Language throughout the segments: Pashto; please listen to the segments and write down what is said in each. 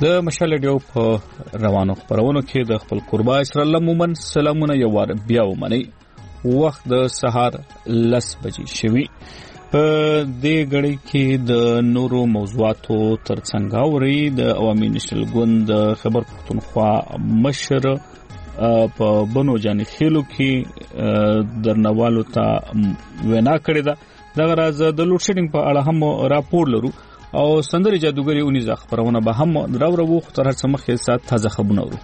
د مشال ډیو په روانو خبرونو کې د خپل قربا اسرائیل مومن سلامونه یو وار بیا ومني. وخت د سهار 10 بجې شوي. په دې غړي کې د نورو موضوعاتو ترڅنګ اوري د عوامي نشل ګوند خبر پښتونخوا مشر په بنو جان خېلو کې درنوالو ته وینا کړې ده. دغه راز د لوډ شیډینګ په اړه هم راپور لرو او سندري جادوګری اونیزه خبرونه به هم راوړو. خو تر هڅه مخکې سات تازه خبرونه ورو.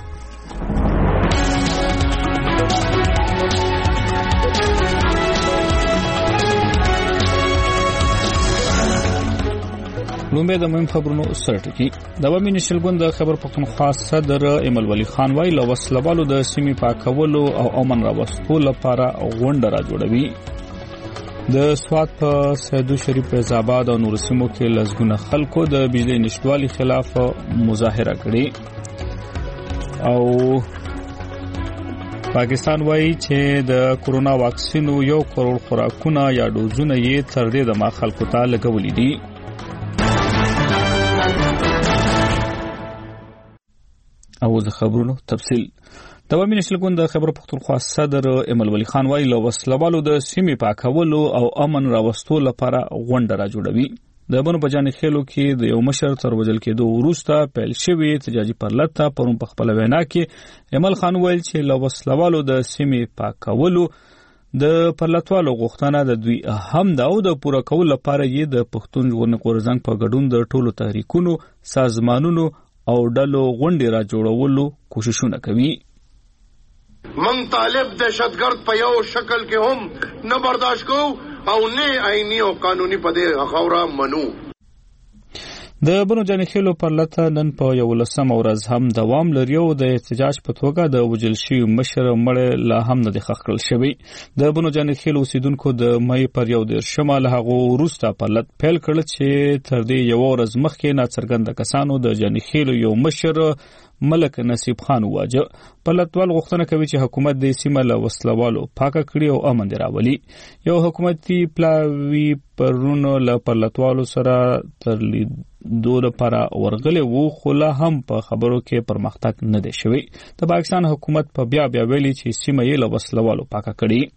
لومبه د مهم خبرونو سرټکی د عوامي نشل ګوند خبر پښتونخوا صدر ایمل ولی خان وای له وسلوالو د سیمې پاکولو او امن راوستلو لپاره غونډه را جوړوي. د سوات په سیدو شریف فیض آباد او نور سیمو کې لزګونه خلکو د بجلی نشټوالي خلاف مظاهره کړې او پاکستان وایي چې د کورونا واکسینو 1 کروڑ خوراکونه یا ډوزونه یې تر دې د ما خلکو ته لګولې دي. او د خبرونو تفصیل د عوامي نشل ګوند خبر پښتونخوا صدر ایمل ولی خان وای له وسلوالو د سیمې پاکولو او امن راوستلو لپاره غونډه را جوړوي. د بنو بجان خېلو کې د یو مشر تر وژل کېدو وروسته پیل شوی احتجاجي پرلط پرون په خپل وینا کې ایمل خان ویل چې له وسلوالو د سیمې پاکولو د پرلطوالو غوښتنه د دوی هم دا او د پوره کولو لپاره یې د پښتون ژغورنې غورځنګ په ګډون د ټولو تحریکونو سازمانونو او ډلو غونډې را جوړولو کوششونه کوي. من طالب دهشتګرد په یو شکل کې هم نه برداشت کو او نه آئینی او قانوني پدې خاورا منو. د بنو جان خېلو پرلطه نن په 11 ورځ هم دوام لري او د احتجاج په توګه د وجل شوی مشر مړ لا هم نه ښخ کړل شوی. د بنو جان خېلو اوسیدونکو د مې پر یو د شمال هغه وروسته پرلط پیل کړل چې تر دې یو ورځ مخکې ناڅرګند کسانو د جان خېلو یو مشر ملک نصیب خان واجه پرلطوال غوښتنه کوي چې حکومت د سیمه له وسلوالو پاکه کړي او امن دی راولي. یو حکومتي پلاوی پرونو له پرلطوالو سره تر لیدو لپاره ورغلي وو خو لا هم په خبرو کې پرمختګ نه دی شوی. د پاکستان حکومت په بیا ویلي چې سیمه یې له وسلوالو پاکه کړي.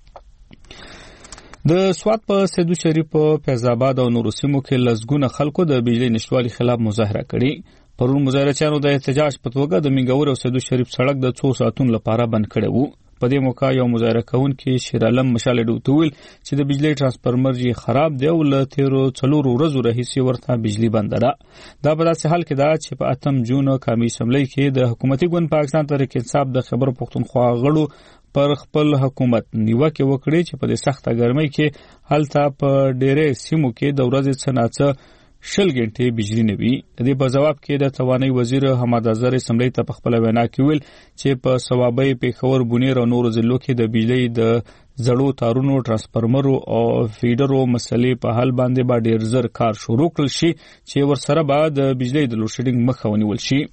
د سوات په سیدو شریف فیض آباد او نور سیمو کې لزګونه خلکو د بجلی نشټوالي خلاف مظاهره کړي. پرون مظاهرچیانو د احتجاج په توګه د منګور او سیدو شریف سړک د 2 ساعتونو لپاره بند کړی وو. په دې موقع یو مظاهره کوونکی شیر عالم مشال ډوتول چې د بجلی ترانسفارمر یې خراب دی او له 13 ورځو راهیسې ورته بجلی بند ده. دا په داسې حال کې ده چې په 8 جون قومي اسمبلی کې د حکومتي ګوند پاکستان تحریک انصاف د خبر پښتونخوا غړو پر خپل حکومت نیوکه وکړي چې په دې سخته ګرمۍ کې هلته په ډېرې سیمو کې د ورځې څناڅه 20 غنټې بجلی نه وي. د دې په جواب کې د توانای وزیر حماد اظهر اسمبلی ته په خپل وینا کې ویل چې په سوابۍ پیښور بونیر او نورو ضلعو کې د بجلی د زړو تارونو ترانسفارمرو او فیډرو مسلې په حل باندې با ډیر زر کار شروع کړل شي چې ورسره به د بجلی د لوډ شیډینګ مخه ونیول شي.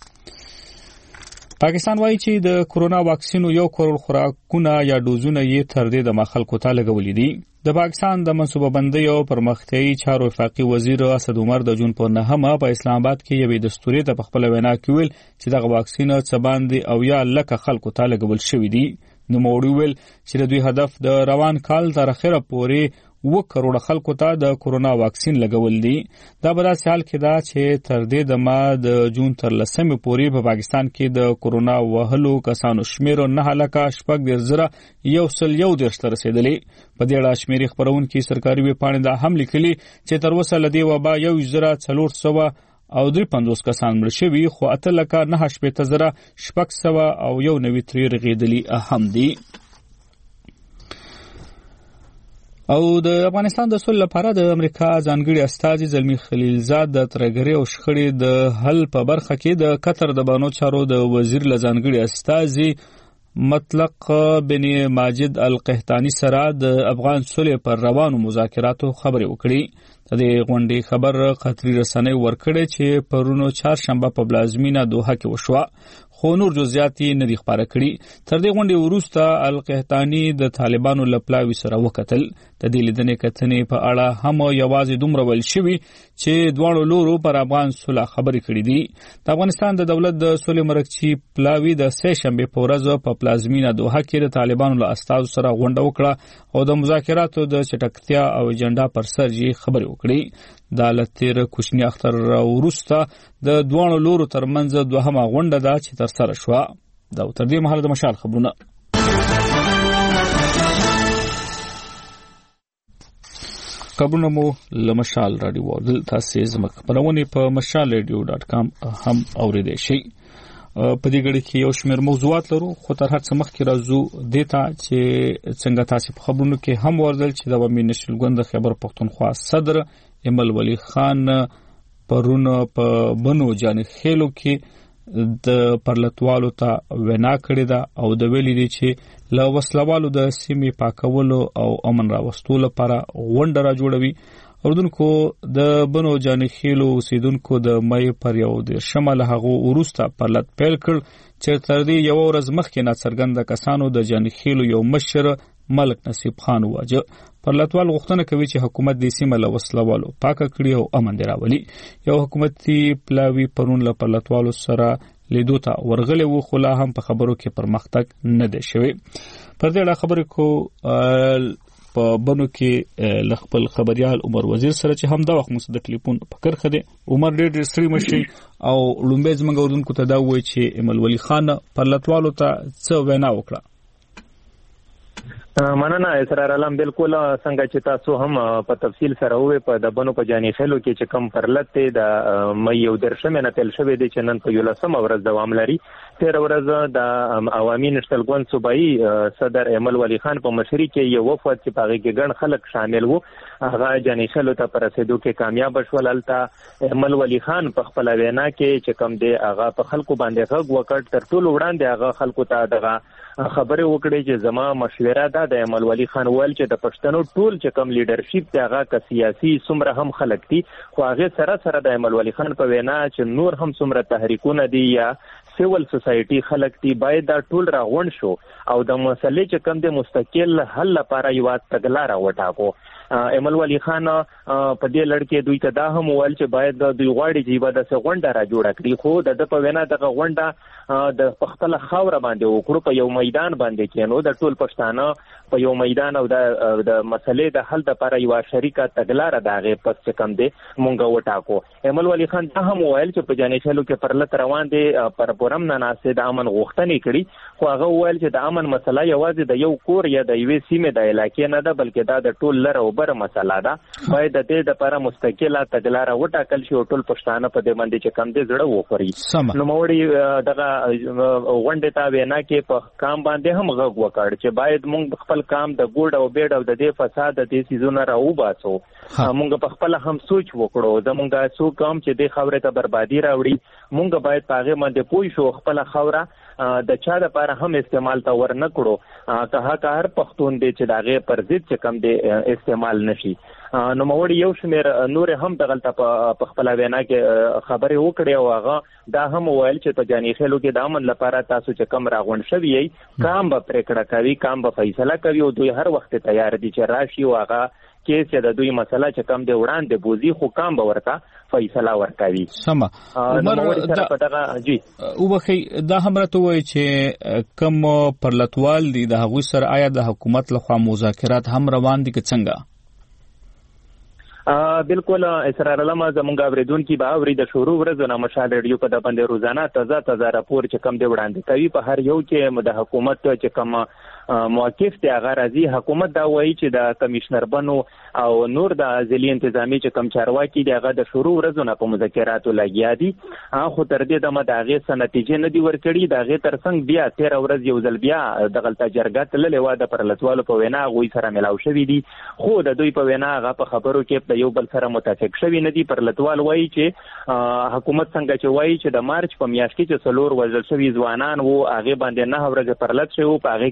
پاکستان وایي چې د کورونا واکسینو 1 کروڑ خوراکونه یا ډوزونه یې تر دې د خلکو ته لګولې دي. د پاکستان د منصوبه بندۍ او پرمختیایي چارو وفاقي وزیر اسد عمر د جون په 9 په اسلام آباد کې یوې دستوري ته په خپل وینا کې ویل چې دغه واکسین څه باندې او یا لکه خلکو ته لګول شوی دي. نو موړي ویل چې د دوی هدف د روان کال تر اخره پورې 1 کروڑ خلکو ته د کورونا واکسین لګول دي. دا په داسې حال کې ده چې تر دې د ما د جون تر 10 پورې په پاکستان کې د کورونا وهلو کسانو شمیر 9,4,111 ته رسیدلی. په دې اړه شمیرې خبرونکي سرکاري ویبپاڼې دا هم لیکلي چې تر اوسه له دې وبا 1,400 او 53 کسان مړ شوي خو 8,9,600 او 1 ترې رغېدلي هم دي. او د افغانستان د سولې لپاره د امریکا ځانګړي استازي زلمی خلیلزاد د ترګری او شخړې د حل په برخه کې د قطر د بانو چارو د وزیر لځانګړي استازي مطلق بن ماجد القحطانی سره د افغان سولې پر روانو مذاکراتو خبرې وکړي. د غونډې خبر قطري رسنۍ ورکړې چې پرونو چهارشنبه په پلازمینه دوحه کې وشوه خو نور جزئیات نه دي خبره کړي. تر دې غونډې وروسته القحطاني د طالبانو له پلاوي سره وکتل. د دې لیدنې کتنې په اړه هم یوازې دومره ویل شوي چې دواړو لورو پر افغان صلح خبرې کړې دي. د افغانستان د دولت د صلح مرکزي پلاوي د سه شنبې په ورځ په پلازمینه دوحه کې د طالبانو له استازو سره غونډه وکړه او د مذاکراتو د چټکتیا او ایجنډا پر سر یې خبرې وکړې. د لتیر کوچنی اختر وروسته د دوه لورو ترمنځ دوهمه غونډه ده چې تر سره شوه. دا تر دې مهاله د مشال خبرونه. خبرونه مو له مشال رادیو ورل تاسو زموږ خبرونه په mashalradio.com هم اوریدئ شئ. په دې غړي کې یو شمېر موضوعات لرو خو تر هر څه مخکې راځو دیتا چې څنګه تاسو په خبرونو کې هم ورزل چې د عوامي نشل ګوند خبر پښتونخوا صدر ایمل ولی خان پرون په بنو جان خېلو کې د پرلتوالو ته وینا کړې ده او د ویلي دي چې له وسلوالو د سیمې پاکولو او امن راوستلو لپاره غونډه را جوړوي. اردوونکو د بنو جان خېلو اوسیدونکو د مې پر یو د شمال هغه وروسته پرلت پیل کړ چې تر دې یو ورځ مخکې ناڅرګنده کسانو د جان خېلو یو مشر ملک نصیب خان واجه. پرلتوال غوښتنه کوي چې حکومت د سیمه له وسلوالو پاکه کړي او امن دی راولي. یو حکومتي پلاوی پرون له پرلتوالو سره لیدو ته ورغلی و خو لا هم په خبرو کې پرمختګ نه دی شوی. پر دې اړه خبرې کو په بنو کې ل خپل خبريال عمر وزیر سره چې هم دا وخت مو د ټلیفون فکر خده. عمر ډېر سړي مشي او لومبه زمنګ اردوونکو ته دا وایي چې ایمل ولی خان پرلتوالو ته څه وینا وکړه. مننه اسرار علم. بالکل څنګه چې تاسو هم په تفصیل سره وې په د بنو په جاني خېلو کې چې کم پرلت د مې یو درشمه نه تل شوې دي چې نن په 11 ورځ دوام لري. 13 ورځ د عوامي نشل ګوند صوبایي صدر ایمل ولی خان په مشرۍ کې یو وفد چې پاغي کې ګڼ خلک شامل وو هغه جاني خېلو ته پر رسیدو کې کامیاب شول. الته ایمل ولی خان په خپل وینا کې چې کم دی هغه په خلکو باندې غږ وکړ. تر ټولو وړاندې هغه خلکو ته دغه خبره وکړي چې زما مشوره ده د ایمل ولی خان ول چې د پښتنو ټول چې کم لیډرشپ دی هغه ک سیاسي سمره هم خلک دي خو هغه سره د ایمل ولی خان په وینا چې نور هم سمره تحریکونه دي یا سیول سوسایټي خلک دي باید دا ټول راغون شو او د مسلې چې کم د مستقل حل لپاره یو تګلارې وټاکو. ایمل ولی خان په دې لړ کې دوی ته دا هم ویل چې باید د دوی غواړي چې به د غونډه را جوړه کړي خو د په وینا د غونډه د خپل خاور باندې وکړو په یو میدان باندې کې نو د ټول پښتانه په یو میدان او د مسلې د حل لپاره یو شریکه تګلارې داغه پس چې کم دي مونږ وټاکو. ایمل ولی خان دا هم ویل چې په جاني خېلو کې پرلت روان دي پر پرم نه ناسې د امن غوښتنې کړي خو هغه ویل چې د امن مسله یوازې د یو کور یا د یوې سیمې د علاقې نه ده بلکې دا د ټول لره بر مسله ده. باید د دې لپاره مستقله تګلارې وټاکل شي او ټول پښتانه په دې باندې چې کم دي زړه وخوري. نو موړي دغه غونډه تا وینا کې په کام باندې هم غږ وکړ چې باید مونږ خپل کام د ګوډ او بیډ او د دې فساد د دې سيزونه راو باسو. مونږ په خپل هم سوچ وکړو زمونږه سو کام چې د خاورې ته بربادي راوړي مونږ باید پاغه باندې پوي شو خپل خوره د چا د لپاره هم استعمال تا ور نه کړو که هر پښتون دی چې داغه پر ضد چې کم دی استعمال نشي. نو موړي یو شمیر نور هم دغلطه په خپل وینا کې خبرې وکړې او هغه دا هم ویل چې په جاني خېلو کې د امن لپاره تاسو چې کم راغون شوی کام به پریکړه کوي کام به فیصله کوي او دوی هر وخت تیار دي چې راشي او هغه کې چې د دوی مسله چې کم دی وړاندې بوزي خو کام به ورته فیصله ورکوي. سمه عمر دغه جی او بخي دا هم راته وایي چې کم پرلتوال دي د هغوی سره آیا د حکومت لخوا مذاکرات هم روان دي که څنګه؟ بالکل اسرار علم زمونږ اوریدونکو به اوري د شروع ورځ نه مشال ریډیو په د باندې روزانه تازه راپور چې کم دی وړاندې کوي په هر یو کې د حکومت چې کم موقف دی هغه راځي. حکومت دا وایي چې د کمشنر بنو او نور د ځلي انتظامی چې کم چارواکي دی هغه د شروع ورځ نه په مذاکراتو لګیا دي خو تر دې د مداغه سنتیجه نه دی ورکړي داغه ترڅنګ بیا 13 ورځ یو ځل بیا د غلطه جرګه تللې و د پرلتوالو په وینا غوي سره ملاو شوی دي خو د دوی په وینا هغه په خبرو کې یو بل سره متفق شوی نه دي. پرلتوال وایي چې حکومت څنګه چې وایي چې د مارچ په میاشت کې چې څلور وژل شوی ځوانان وو هغه باندې 9 ورځې پرلت شوی په هغه کې بیا د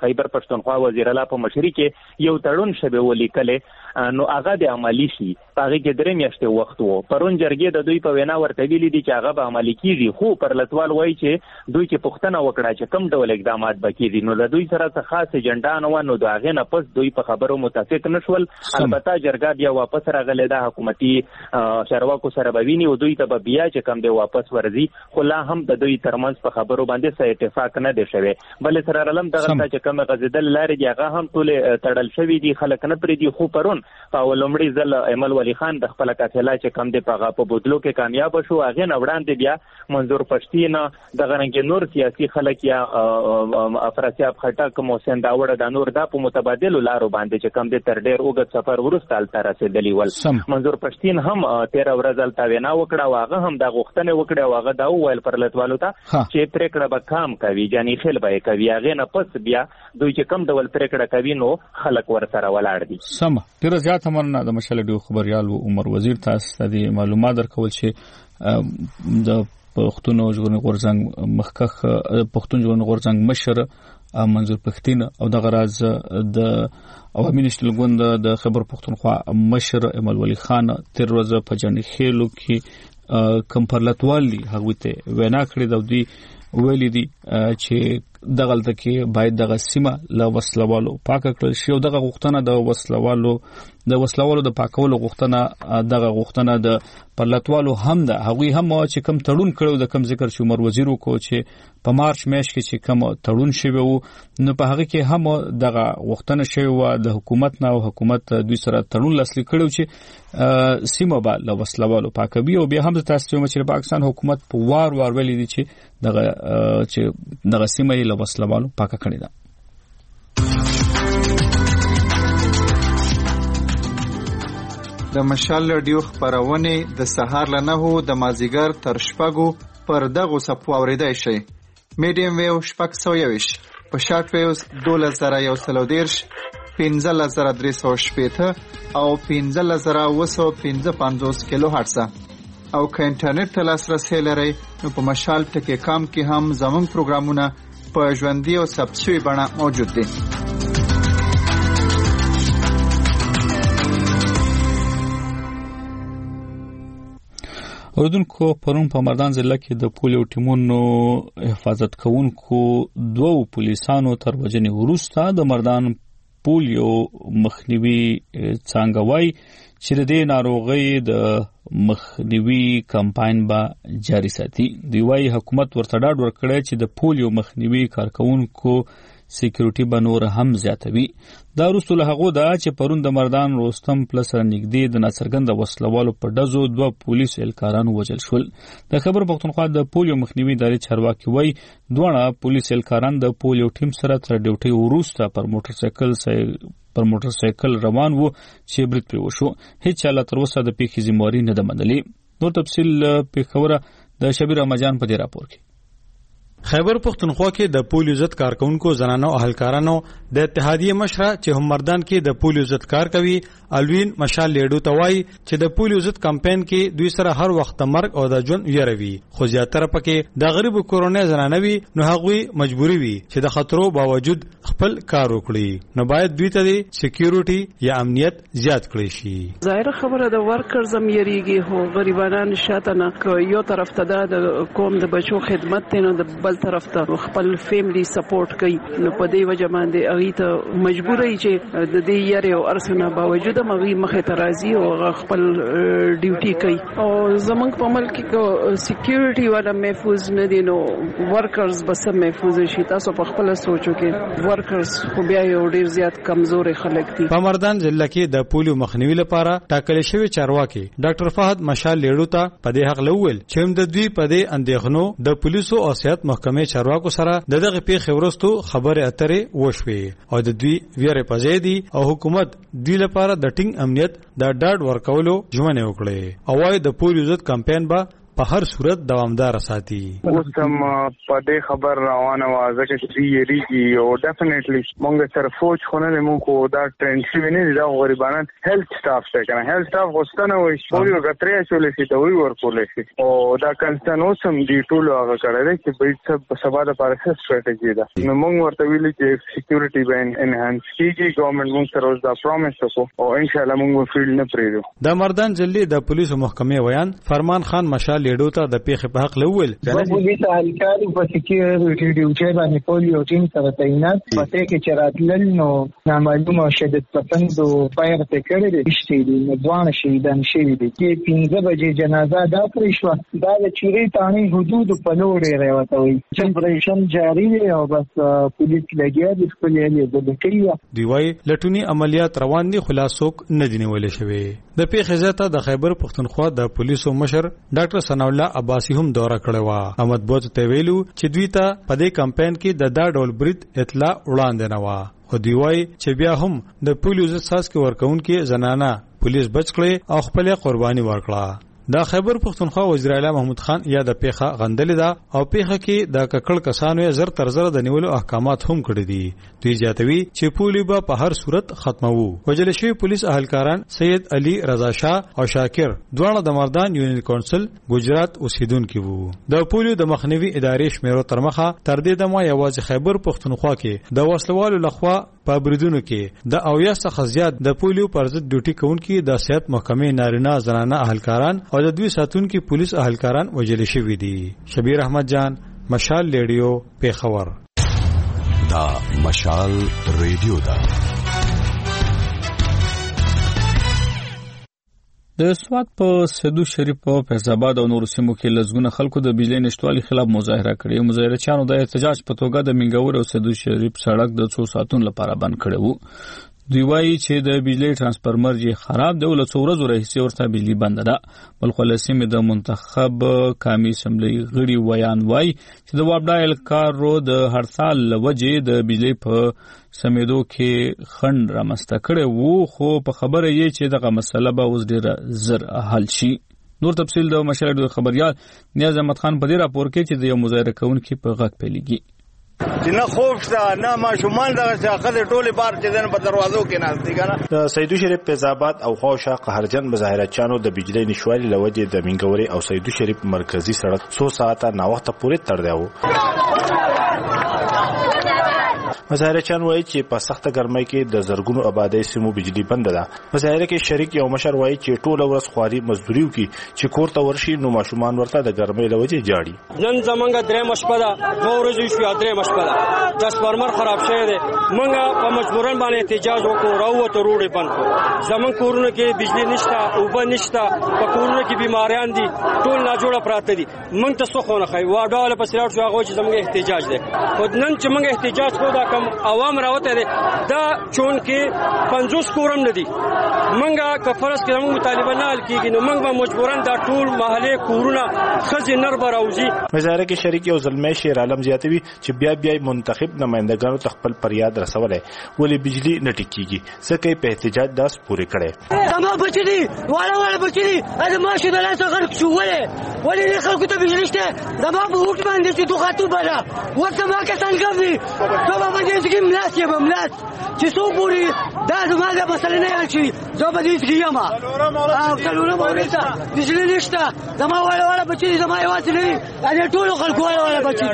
خیبر پښتونخوا وزیر اعلی په مشرۍ کې یو تړون شوی ولیکلې نو هغه د عملی شي هغه کې 3 میاشتې وخت وو پرون جرګې د دوی په وینا ورته ویلي دي چې هغه به عملی کیږي خو پر لټوال وایي چې دوی چې پښتنه وکړه چې کوم ډول اقدامات بکیږي نو د دوی سره څه خاص ایجنډا نه و نو دا غه نه پس دوی په خبرو متفق نشول البته جرګه بیا واپس راغله د حکومتي چارواکو سره بویني او دوی ته بیا چې کوم دی واپس ورزي خو لا هم د دوی ترمنځ په خبرو باندې څه اتفاق نه دی شوی بل سره علم دغه چې کوم غزیدل لارې دی هغه هم ټول تړل شوی دي خلک نه پرې دي خو پرون په ولومړي ځل ایمل ولی خان د خپل قافله چې کوم دی په بدلو کې کامیاب شو هغه نه وړاندې بیا منظور پښتین دغه رنګ نور سیاسي خلک یا افراسیاب خټک محسن داوړ د نور د په متبادل لارو باندې چې کوم دی تر ډیر اوږد سفر ورسته تل رسیدلی ول منظور پښتین هم 13 ورځ تل وینا وکړه واغه هم د غوښتنې وکړه واغه دا ویل پر لټوالو ته چې پریکړه به کام کوي یعنی خل به کوي هغه نه پس بیا دوی چې کوم ډول پریکړه کوي نو خلک ورسره ولاړ دي سم ډیر زیات مننه د مشال ډیو خبريال عمر وزیر تاسو د معلومات درکول چې د پښتون ژغورنې غورځنګ مخکخ پښتون ژغورنې غورځنګ مشر منظور پښتین او د غراز د عوامي نشټل ګوند د خبر پښتونخوا مشر ایمل ولی خان تر ورځ په جنې خېلو کې کمپرلتوالي هغه ته وینا کړې د دوی ویلي دي چې دغلته کې باید دغه سیمه له وسلوالو پاک کړل شي او دغه غوښتنه د وسلوالو د پاکولو غوښتنه دغه غوښتنه د پرلتوالو هم ده هغه هم چې کم تړون کړو د کم ذکر چې عمر وزیر وکړو چې په مارچ میاشت کې چې کم تړون شوی وو نو په هغه کې هم دغه غوښتنه شوی و د حکومت نه او حکومت دوی سره تړون لاسلیک کړو چې سیمه به له وسلوالو پاکوي او بیا هم تاسو چې پاکستان حکومت په وار ویلي دي چې دغه سیمه له وسلوالو پاکه کړې ده د مشال رادیو خبرونه د سهار له 9 د مازیګر تر شپږو پر دغه صفو اوریدای شي میډیم ویو شپږ 120 په شارټ ویوز 2130 15315 او 15955 کیلو هرتز او که انټرنیټ ته لاسرسي لرئ نو په مشال ټکی کام کې هم زموږ پروګرامونه په ژوندۍ او ثبت شوی بڼه موجود دي اوردونکو پرون په مردان ضلع کې د پولیو ټیمونو حفاظت کوونکو 2 پولیسانو تر وجنې وروسته د مردان پولیو مخنیوي څنګهوي چې د ناروغي د مخنیوي کمپاین به جاری ساتي دی وايي حکومت ورته ډاډ ورکړی چې د پولیو مخنیوي کارکونکو سکیورټي به نور هم زیاتوي دا رسول هغه دا چې پرون د مردان روستم پلس نږدې د ناڅرګند وسلوالو په دزو 2 پولیس الکارانو وجل شول د خبر پښتونخوا د پولیو مخنیوي ادارې چارواکي وای دوه پولیس الکاران د پولیو ټیم سره تر ډیوټي وروسته پر موټر سایکل روان وو چې برید پرې وشو هیڅ چا تر اوسه د پیښې ذمہواری نه ده منلې نور تفصیل په خبره د شبیر رمضان په دې راپور کې خیبر پختونخوا کې د پولیو ضد کارکونکو زنانو او اهلکارانو د اتحادیه مشره چې هم مردان کې د پولیو ضد کار کوي الوین مشال لیډو توای چې د پولیو ضد کمپاین کې دوی سره هر وخت مرګ او د ژوند یروي خو زیاتره پکې د غریب کورونه زنانوي نو هغوی مجبوري وي چې د خطرو باوجود خپل کار وکړي نو باید دوی ته سکیورټي یا امنیت زیات کړی شي ظاهر خبره د ورکرز هم یریږي هو غریبانان شاته نه یو طرف ته د قوم د بچو خدمت ته نه بل طرف ته خپل فیملی سپورټ کوي نو په دې وجه باندې اغه ته مجبورای چې د دې یاري او ارسنه باوجود مغي مخه ترازی او خپل ډیوټي کوي او زمونږ په ملک کې سکیورټي ولا محفوظ نه دي نو ورکرز بس محفوظ شي تاسو په خپل سوچو کې ورکرز خو بیا یو ډیر زیات کمزوري خلک دي په مردان ضلع کې د پولیو مخنیوي لپاره ټاکل شوی چارواکي ډاکټر فهد مشال لیډو ته په دې حق لول چې د دوی په دې اندېښنو د پولیسو او صحت محکمې چارواکو سره دغه پیښې ورستو خبره اترې وشوي او د دوی ویره پځې دي او حکومت دوی لپاره د ټینګ امنیت د ډاډ ورکولو ژمنه وکړي او وايي د پولیو ضد کمپاین به په هر صورت دوامدار ساتي. اوس هم په دې خبر روانه و ځکه چې یریږي او ډیفینیټلی موږ سره فوج خونه موږ کو دا ټرینډ شي نه دا غریبانان هیلث سټاف څنګه کنه هیلث سټاف غوښتنه وي پوری غتریا چولې شي ته وی ورکول شي او دا کنسن اوسم دی ټول هغه کړی چې په سبا د پارسه سټریټجی ده نو موږ ورته ویل چې سکیورټي به انهانس کیږي ګورنمنت موږ سره اوس دا پرومس وکړو او ان شاء الله موږ فیلډ نه پریږدو. د مردان جلي د پولیسو محکمې ویان فرمان خان مشال لیډو ته د پیښې په حق لول پولیس اهلکار په سکیورټي ډیوټي باندې پولیو ټیم سره تعینات پته کې چراتل نو نامعلومه شدت پسند او فایر تکړه دي چې د ځوان شهیدان شوی دي چې 15 بجې جنازه دا پرې شو دا د چيري تانی حدود په لوري راوته وي چې پرېشن جاری دی او بس پولیس لګیا دي خپل یې د بکیه دی وای لټونی عملیات روان دي خلاصوک نه دی نیول شوی. د پیښې ځته د خیبر پښتونخوا د پولیسو مشر ډاکټر ثنا الله عباسی هم دورہ کړو و. احمد بوت ته ویلو چې دوی ته په دې کمپاین کې د دا ډول برید اطلاع وړاندې نه و. خو دی وای چې بیا هم د پولیسو ساس کې ورکون کې زنانه پولیس بچ کړي او خپل قرباني ورکړه. د خیبر پښتونخوا وزیر اعلی محمود خان یا د پیښه غندلې ده او پیښه کې د ککړ کسانو زر تر زر د نیولو احکامات هم کړی دي. دوی جاتوي چې پولی به په هر صورت ختموو. وجل شوی پولیس اهلکاران سید علي رضا شاه او شاکر دوه د مردان یونین کونسل ګجرات اوسیدونکو وو. د پولیو د مخنیوي ادارې شمیرو تر مخه تر دې د ما یوازې خیبر پښتونخوا کې د وسلوالو لخوا په بریدونو کې د اویا څخه زیات د پولیو پر ضد ډیوټي کوونکي د صحت محکمې نارینه زنانه اهلکاران او د دوی ساتونکو پولیس اهلکاران وجل شوی دي. شبیر احمد جان مشال ریډیو پیښور. دا مشال ریډیو دا د سوات په سیدو شریف او فیض آباد او نور سیمو کې لزګونه خلکو د بجلی نشټوالي خلاف مظاهره کړې. مظاهرچیانو د احتجاج په توګه د منګور او سیدو شریف سړک د 2 ساعتونو لپاره بند کړی وو. دوی وایي چې د بجلی ترانسفارمر یې خراب دی او له څو ورځو راهیسې ورته بجلی بنده ده. بلخو له سیمې د منتخب قومي اسمبلی غړي ویان وایي چې د وابډا الکارو د هړتال له وجې د بجلی په سمیدو کې خنډ رامنځته کړی وو خو په خبره یې چې دغه مسله به اوس ډېره زر حل شي. نور تفصیل د مشال خبريال نیاز احمد خان په دې راپور کې چې د یو مظاهره کوونکي په غږ پیلېږي چې نه خوب شته نه ماشومان دغه ځاخه ټوله بار چې دن په دروازو کې ناشتي کنه. د سیدو شریف فیض آباد او خوشا قهرجن مظاهرچیانو د بجلی نشوالي لوجې د منګوري او سیدو شریف مرکزی سړک 100 ساعته نا وخت پورې تړ دیو. مظاهرچیان وایي چې په سخته ګرمۍ کې د زرګونو آبادی سیمو بجلی بند ده. مظاهره کې شریک یو مشر وایي چې ټول ورځ خواري مزدوري وکي چې کور ته ورشي نو ماشومان ورته د ګرمۍ لوجې جاړي. نن زمونږ درې مشپه ده 2 ورځې شو درې مشپه ده ترانسفارمر خراب شوی دی. مونږ په مجبورن باندې احتجاج وکړو راوته روډې بند کړو. زمونږ کورونه کې بجلی نشته اوبه نشته په کورونه کې بیماریان دي ټول ناجوړه پراته دي. مونږ ته څه خونه خای واډاله په سراټ شو هغه چې زمونږ احتجاج دی. خو نن چې مونږ احتجاج کوو دا عوام راوته دي دا چون کې 50 کورم ندي منګه کفرس کې موږ مطالبه نه حل کیږي نو موږ به مجبورن دا ټول محله کورونه خزي نر براوزي. مظاهره کې شریک یو زلمی شیر عالم زیاتوي چې بیا نمائندګانو نمائندګانو تخپل پریاد رسولای ولی بجلی نه ټیکيږي ځکه په احتجاج داس پوره کړي. زما بچی والا بچی اته ماشه د لاس غرق شو ولی نه خلکو ته بجلی شته زما په وټ باندې چې دوه خاطر بلا ورته ما کسان کوي زما باندې چې ملاس یې ملاس چې څو پوری دا زما د مسلې نه حل شي زه به دې کیما او ټولونه مورته بجلی نشته زما والا بچی زما یوازې نه دي ټول خلکو والا بچی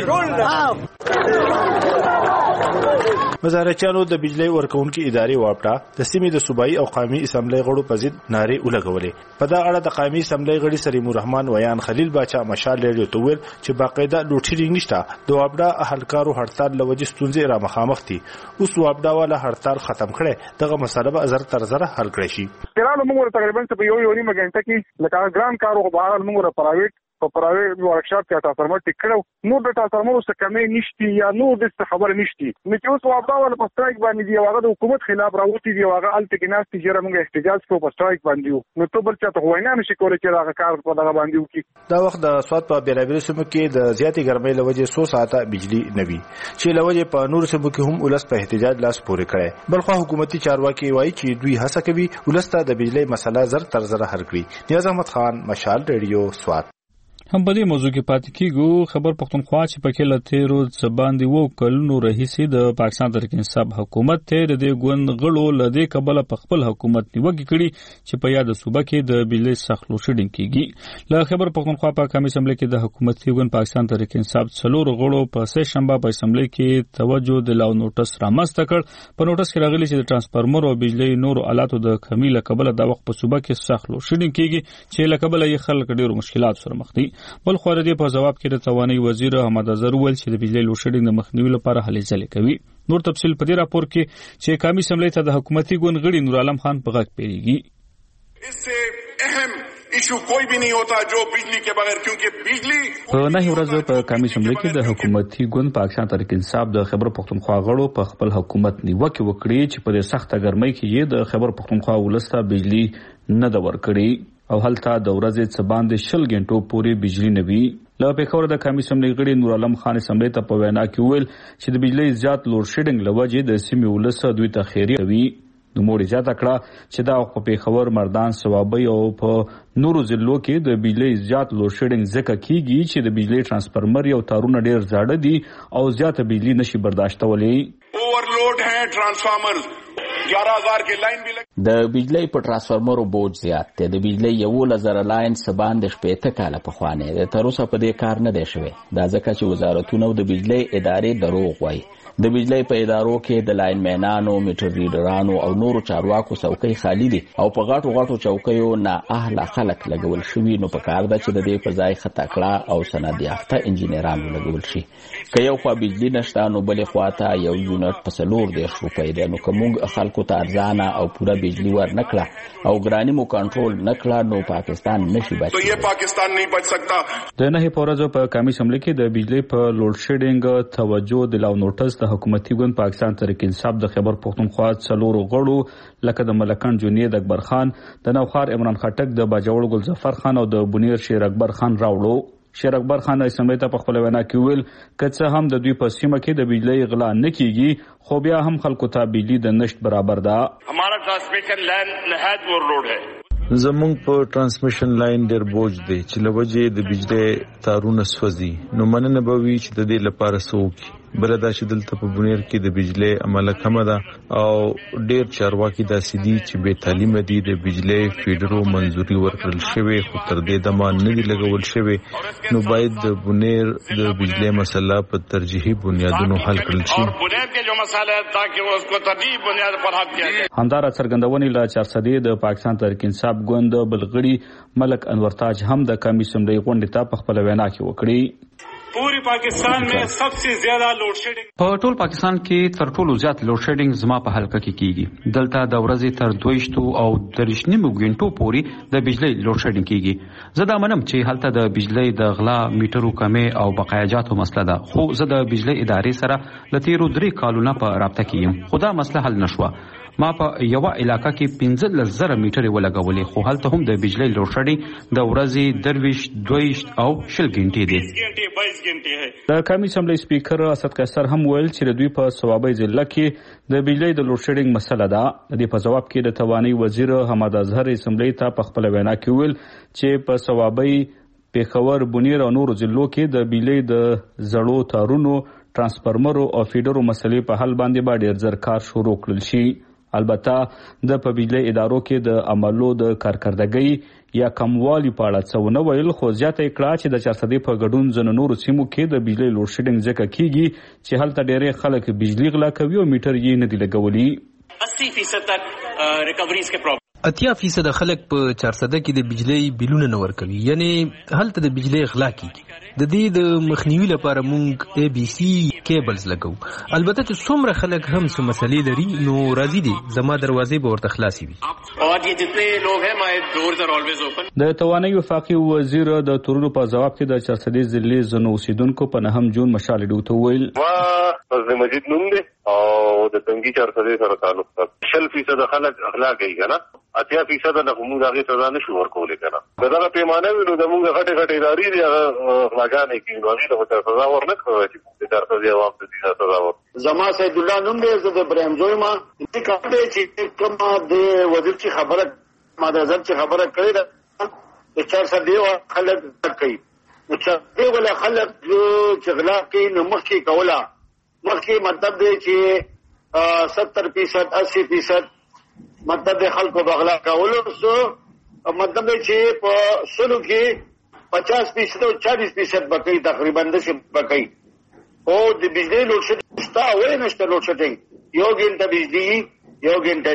مظاهرچیانو د بجلی ورکوونکو ادارې واپټا د سیمې د صوبایي او قومي اسمبلی غړو په ضد نارې ولګولې. په دا اړه د قومي اسمبلی غړي سلیم الرحمن ویان خلیل باچا مشال ریډیو ته ویل چې باقاعده لوټري نشته د واپټا اهلکارو هړتال لوجې ستونزې را مخامخ دي. اوس واپټا والا هړتال ختم کړي دغه مسله به زر تر زر حل کړي شي. ترانو موږ تقریبا په یو نیمه غنټه کې لکه ګران کارو بهر موږ پرایویټ په پرایویټ ورکشاپ کې تاسو ټیک کړو نور د تاسو څخه کمې نشتی یا نور د خبر نشتی نو چې اوس واپدا ول په سټرایک باندې دی هغه د حکومت خلاف راوتی دی هغه الته کې ناس تجاره موږ احتجاج کو په سټرایک باندې نو ته بل څه ته وینا نشي کولای چې هغه کار په دغه باندې وکړي. دا وخت د سواد په بیلابیل سیمو کې د زیاتې ګرمۍ لوجې 100 ساعته بجلی نوي چې لوجې په نور سیمو کې هم ولس په احتجاج لاس پورې کړي. بلخو حکومتي چارواکي وایي چې دوی هڅه کوي ولس ته د بجلی مسله زر تر زر حل کړي. نیاز احمد خان مشال ریډیو سواد. هم په دې موضوع کې پاتې کیږو. خبر پښتونخوا چې پکې له تیرو څه باندې وو کلونو راهیسې د پاکستان تحریک انصاف حکومت ته د ګوند غړو له دې کبله په خپل حکومت نیوکه کړي چې په یاد صوبه کې د بجلی سخت لوډشیډینګ کیږي. له خبر پښتونخوا په قومي اسمبلی کې د حکومتي ګوند پاکستان تحریک انصاف څلور غړو په سه شنبه په اسمبلی کې توجه د لاو نوټس رامنځته کړ. په نوټس کې راغلي چې د ترانسفارمر او بجلی نور آلاتو د کمی له کبله د وخت په صوبه کې سخت لوډشیډینګ کیږي چې له کبله یې خلک ډېر مشکلات سره مخ دي. بل خو د په جواب کې د توانایي وزیر احمد اظهر ویل چې د بجلی لوډشیډینګ د مخنیوي لپاره هلې ځلې کوي. نور تفصیل په دې راپور کې چې قومي اسمبلی ته د حکومتي ګوند غړي نور عالم خان په غږ پیریږي. इससे अहम इशू कोई भी नहीं होता जो बिजली के बगैर, क्योंकि बिजली په نه ورځ په قومي اسمبلی کې د حکومتي ګوند پاکستان تحریک انصاف د خبر پښتونخوا غړو په خپل حکومت نیوکه وکړي چې په دې سخته ګرمۍ کې یې د خبر پښتونخوا ولسته بجلی نه د ورکړي او هلته د ورځې څه باندې 20 غنټو پورې بجلی نه وي. له پیښور د قومي اسمبلی غړي نور عالم خان اسمبلی ته په وینا کې ویل چې د بجلی زیات لوډ شیډینګ لوجه د سیمې ولسته دوی ته خیری وي. نو موري زیاته کړه چې دا په پیښور مردان سوابي او په نورو ضلعو کې د بجلی زیات لوډ شیډینګ ځکه کیږي چې د بجلی ترانسفارمر یو تارونه ډیر زاړه دي او زیاته بجلی نشي برداشتولې. ओवरलोड है ट्रांसफार्मर 11000 के लाइन भी د بجلی په ترانسفارمرو بوج زیات دی. د بجلی 11000 لاین سباند شپېته کاله په خوانه د تر اوسه په دې کار نه دی شوی. دا ځکه چې وزارتونه د بجلی ادارې دروغ وایي. د بجلی په ادارو کې د لاین مینانو، میټر ریډرانو او نورو چارواکو څوکۍ خالی دي او په غاټو چوکیو نه اهله خلک لګول شوي. نو په کار ده چې د دې په ځای خطا کړه او سند یافته انجینرانو لګول شي. که یو خوا بجلی نشته نو بلې خوا ته یو یونټ په 40 روپۍ دی. نو که موږ خلکو ته ارزانه او پوره بجلی ور نکړه او ګرانی مو کنټرول نکړه نو پاکستان نشي بچ. تو یہ پاکستان نہیں بچ سکتا. د نه پورزو په قومي اسمبلی کې د بجلی په لوډ شیډینګ توجه د لاو نوټس د حکومتي ګوند پاکستان تحریک انصاف د خبر پښتونخوا څلور غړو لکه د ملکان جنید اکبر خان، د نوخار عمران خټک، د باجوړ ګل ظفر خان او د بنیر شیر اکبر خان راوړو. شیر اکبر خان اسمبلی ته په خپل وینا کې ویل کڅه هم د دوی په سیمه کې د بجلی غلا نه کیږي خو بیا هم خلکو ته بجلی د نشټ برابر ده. हमारा ट्रांसमिशन लाइन नहायत ओवरलोड है. زمونږ په ترانسمیشن لاین ډېر بوج دی چې لوجه د بجلی تارونه سوځي. نو مننه به وي چې د دې لپاره څوک بلدا چې دلته په بنیر کې د بجلی عمله کمه ده او ډېر چارواکي داسې دي چې بې تعلیمه دي. د بجلی فیډرو منځوري ورکړل شوی خو تر دې دمه نه دي لګول شوی. نو باید د بنیر د بجلی مسله په ترجیحي بنیادونو حل کړل شي. همدار څرګندونې له 400 د پاکستان تحریک انصاف ګوند بلغړي ملک انور تاج هم د قومي اسمبلی غونډې ته په خپل وینا کې وکړي. پوری پاکستان میں سب سے زیادہ لوډ شیډینګ په ټول پاکستان کې تر ټولو زیات لوډ شیډینګ زما په حلقه کې کیږي. دلته د ورځې تر 22 او 23 غنټو پورې د بجلی لوډ شیډینګ کیږي. زه دا منم چې هلته د بجلی د غلا میټرو کمې او بقایاجاتو مسله ده. خو زه د بجلی ادارې سره د تیرو 3 کالونو په رابطه کې یم. خو دا مسله حل نشوه. ما په یو علاقه کې 15000 میټر ولګولې خو هلته هم د بجلی لوډ شیډینګ د ورځې 22 او 20 غنټې دي. د قومي اسمبلی سپیکر اسد قیصر هم ویل چې دوی په ثوابي ضلع کې د بجلی د لوډ شیډینګ مسله ده. د دې په جواب کې د توانایي وزیر احمد اظهر اسمبلی ته په خپل وینا کې ویل چې په ثوابي پیښور، بنیر او نورو ضلعو کې د بجلی د زړو تارونو، ترانسفارمرو او فیډرو مسلې په حل باندې ډېر زر کار شروع کړل شي. البته د په بجلی ادارو کې د عملو د کارکردګۍ یا کموالی په اړه څه ونه ویل خو زیاته کړه چې د 400 په ګډون ځنو نورو سیمو کې د بجلی لوډ شیډینګ ځکه کیږي چې هلته ډېر خلک بجلی غلا کوي او میټر یې نه دی لګولي. 80% تک ریکوریز کې پرابلم 80% خلک په 400 کې د بجلی بیلونه نه ورکوي. یعنی هلته د بجلی غلا کیږي. د دې د مخنیوي لپاره مونږ ABC کیبلز لګو. البته چې څومره خلک هم څه مسلې لري نو راځي دي زما دروازې به ورته خلاصې وي. اور یہ جتنے لوگ ہیں my doors are always open. د توانایي وفاقي وزیر د تورونو په جواب کې د 400 ضلع زنو اوسیدونکو په 9 جون مشال ډوته ویل فضل مجید نوم دی او د تنګي 400 سره تعلق لري. 60% خلک اخلا کوي کنه 80% نه موږ هغه سزا نشو ورکولای کنه. دغه پیمانه وینو د موږ غټه ادارې دی غلاګانې کوي نو هغه ته سزا ورنکړو چې 400 عوام ته سزا ور. زما سید الله نوم دی زه د ابراهیم زوی ما دې کړه چې کوم د وزیر چې خبره ما د ځل چې خبره کړې ده د 400 خلک کوي چې ولا خلک چې غلا کوي نو مخکې کولا مخکې مطلب دی چې 70% 80% مطلب دی خلکو بغلا کولو سو مطلب دی چې په سلو کې 50% او 40% بقای تقریبا د څه بقای او د بجلی لوډ شیډینګ ستا وای نشته لوډ شیډینګ یو غنټه بجلی یو غنټه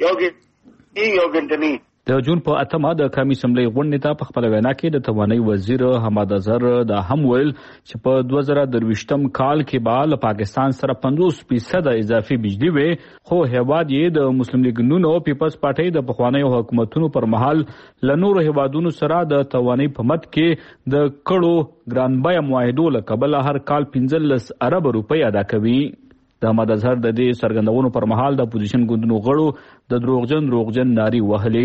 ني د جون په اتمه د قومي اسمبلی غونډې ته په خپل وینا کې د توانایي وزیر حماد اظهر د هم ویل چې په 2023م کال کې به پاکستان سره 50% اضافي بجلی وي خو هیواد یې د مسلم لیگ نون او پیپلز پارټي د پخوانیو حکومتونو پر مهال لنور هیوادونو سره د توانایي په مت کې د کړو ګرانبای معاهدو له کبله هر کال 15 ارب روپۍ ادا کوي. د حماد اظهر د دې سرګندونو پر مهال د اپوزیشن ګوندونو غړو د دروغجن ناري وهلي.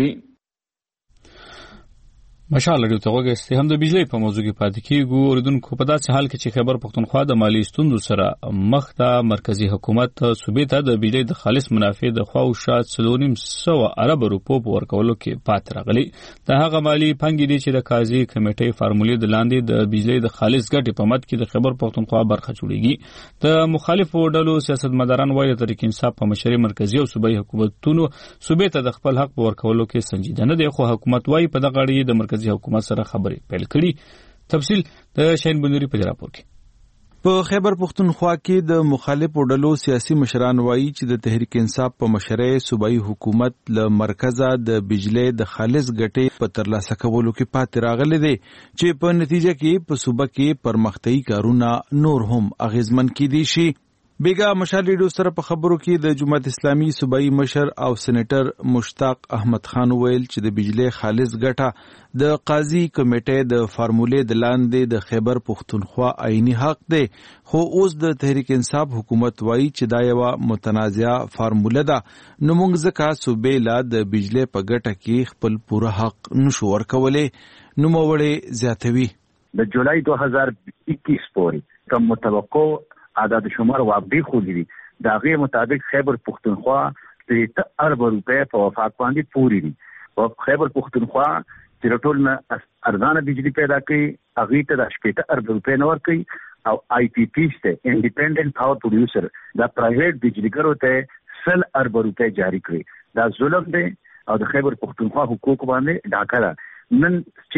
مشال لري ته وګورئ هم د بجلی په موضوع کې پاتې کیږو اوریدونکو په داسې حال کې چې خیبر پختونخوا د مالی ستونزو سره مخ ده مرکزی حکومت صوبې ته د بجلی د خالص منافع د خوا او شاید 3.5 ارب روپو په ورکولو کې پاتې راغلي. د هغه مالی پنګې دي چې د قاضي کمیټې فارمولې د لاندې د بجلی د خالص ګټې په مد کې د خیبر پختونخوا برخه جوړیږي. د مخالفو ډلو سیاستمداران وایي د تحریک انصاف په مشرۍ مرکزی او صوبایي حکومتونو صوبې ته د خپل حق په ورکولو کې سنجیده نه دي خو حکومت وایي په دغه اړه د مرکزی حکومت سره خبرې پیل کړي. تفصیل د شاهین بنوري په راپور کې. په خیبر پختونخوا کې د مخالفو ډلو سیاسي مشران وایي چې د تحریک انصاف په مشرۍ صوبایي حکومت له مرکزه د بجلی د خالص ګټې په ترلاسه کولو کې پاتې راغلي دي چې په نتیجه کې په صوبه کې پرمختیايي کارونه نور هم اغیزمن کیدي شي. بیگا مشال ریډیو سره په خبرو کې د جماعت اسلامي صوبایي مشر او سېنیټر مشتاق احمد خان ویل چې د بجلی خالص ګټه د قاضي کمیټې د فارمولې د لاندې د خیبر پختونخوا عیني حق دی خو اوس د تحریک انصاف حکومت وایي چې دا یو متنازعه فارموله ده نو موږ ځکه صوبې لا د بجلی په ګټه کې خپل پوره حق نشو ورکولای. نو موړې زیاتوي د جولای 2021 پورې کوم متوقع عدد شمار وابدي خولی دي دا غي مطابق خیبر پختونخوا 3 ارب روپے په وفاق باندې پوری دي او خیبر پختونخوا چې ټول نه ارزانه بجلی پیدا کوي اغه ته 8 ارب روپے نور کوي او آی پی پی ته انډیپندنٹ پاور پروډوسر دا پرایویټ بجلیګرو ته 100 ارب روپے جاری کړي. دا ظلم دی او د خیبر پختونخوا حقوق باندې ډاکه ده. نن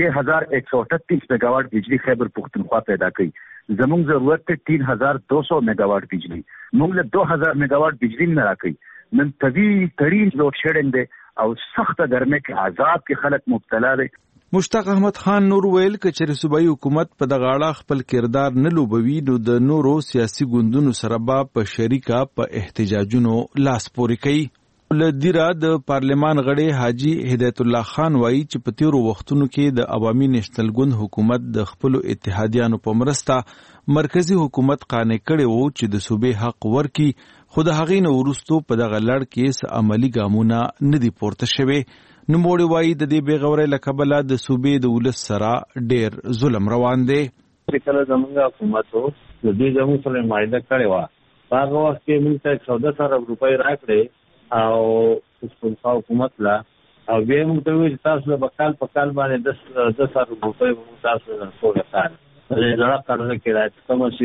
6138 میگاواٹ بجلی خیبر پختونخوا پیدا کړي. زمونږ ضرورت ته 3200 میگاواٹ بجلی موږ له 2000 میگاواٹ بجلی نه راکړي. نن طویل ترین لوډ شیډینګ دی او سخت ګرمۍ کې عذاب کې خلک مبتلا دي. مشتاق احمد خان نور ویل چې صوبایي حکومت په دغه اړه خپل کردار نه لوبوي نو د نورو سیاسي ګوندونو سره په شریکه په احتجاجونو لاس پورې کوي. لدیرا د پارلمان غړي حاجی هدایت الله خان وایي چې په تیرو وختونو کې د عوامي نېشنل ګوند حکومت د خپل اتحادیانو په مرسته مرکزی حکومت قانع کړي وو چې د صوبې حق ورکي خو د هغې نه وروسته په دغه لړ کې عملی ګامونه نه دي پورته شوي. نوموړي وایي د دې بېغورۍ له کبله د صوبې د ولس سره ډېر ظلم روان دی. کله زموږ حکومت د دې زموږ سره معاهده کړې وه په هغه وخت کې موږ ته 14 ارب روپۍ راکړې او پختونخوا حکومت لا او بیا موږ ته ویل تاسو به کال په کال باندې 10 ارب روپۍ موږ تاسو نه ټول کار زړه کارونه کې راځي کوم چې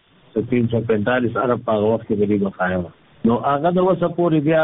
345 ارب په هغه وخت کې به بخایو نو هغه د وسه پورې بیا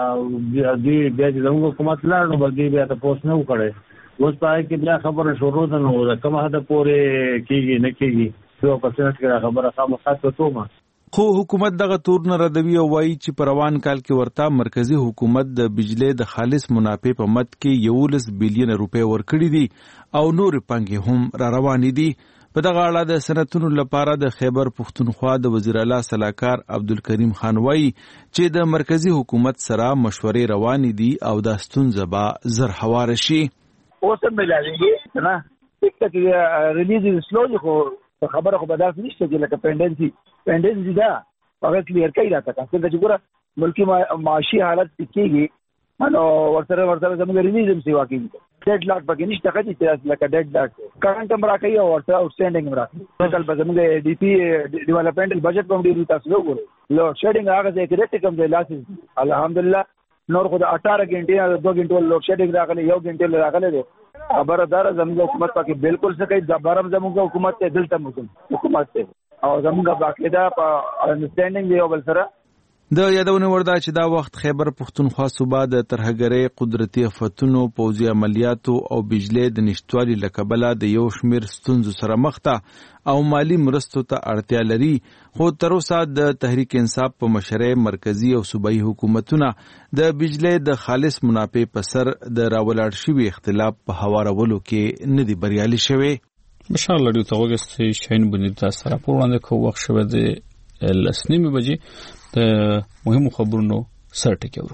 زموږ حکومت لا نو بیا ته پوس نه وکړي. اوس پای کې بیا خبره شروع ده نو کوم هدا پورې کېږي نه کېږي یو پرسنټ کې خبره خامخاته تومه خو حکومت دغه تور نه ردوي او وایي چې په روان کال کې ورته مرکزی حکومت د بجلی د خالص منافع په مد کې 11 بلین روپے ورکړي دي او نور پنګې هم را روانې دي. په دغه اړه د سنتونو لپاره د خیبر پختونخوا د وزیر اعلی صلاحکار عبدالکریم خان وایي چې د مرکزی حکومت سره مشورې روانې دي او دا ستونزه به زر هواره شي. اوس هم ملایږي نه چې ریلیز سلولی خو خبره خو بدل نشته چې لکه پینډنسي دا هغه کلیر کوي راته څنګه چې ګوره ملکی معاشي حالت کېږي نو ورسره زموږ ریلیزم سی واقعي ډیډ لاک پکې نشته کړي چې لکه ډیډ لاک کرنٹ هم راکړي او ورسره آوټسټینډینګ هم راکړي. مثال به زموږ ډي پی ډیولپمنټل بجټ هم ډیر تاسو وګورئ لوډ شیډینګ هغه ځای کې ریټ کم دی لاسز الحمدلله نور خو د 18 غنټې 2 غنټو لوډ شیډینګ راغلی 1 غنټه راغلی دی خبردار زموږ حکومت پکې بالکل څه کوي. زبرم زموږ حکومت ته دلته حکومت ته او زموږ باقاعده په انډرستانډینګ دی او بل سره د یادونه وردا چې دا وخت خیبر پښتونخوا صوبه د ترهګرۍ قدرتي آفتونو پوځي عملیاتو او بجلی د نشټوالي له کبله د یو شمېر ستونزو سره مخ ته او مالی مرستو ته اړتیا لري، خو تر اوسه د تحریک انصاف په مشرۍ مرکزي او صوبایي حکومتونه د بجلی د خالص منافع په سر د راولاړ شوي اختلاف په هوارولو کې نه دي بریالي شوي. مشال لري ته وګستې شاین بنید تاسو سره په وړاندې کو وخت شوه د لسنیمه بجې د مهمو خبرونو سر ټکیو.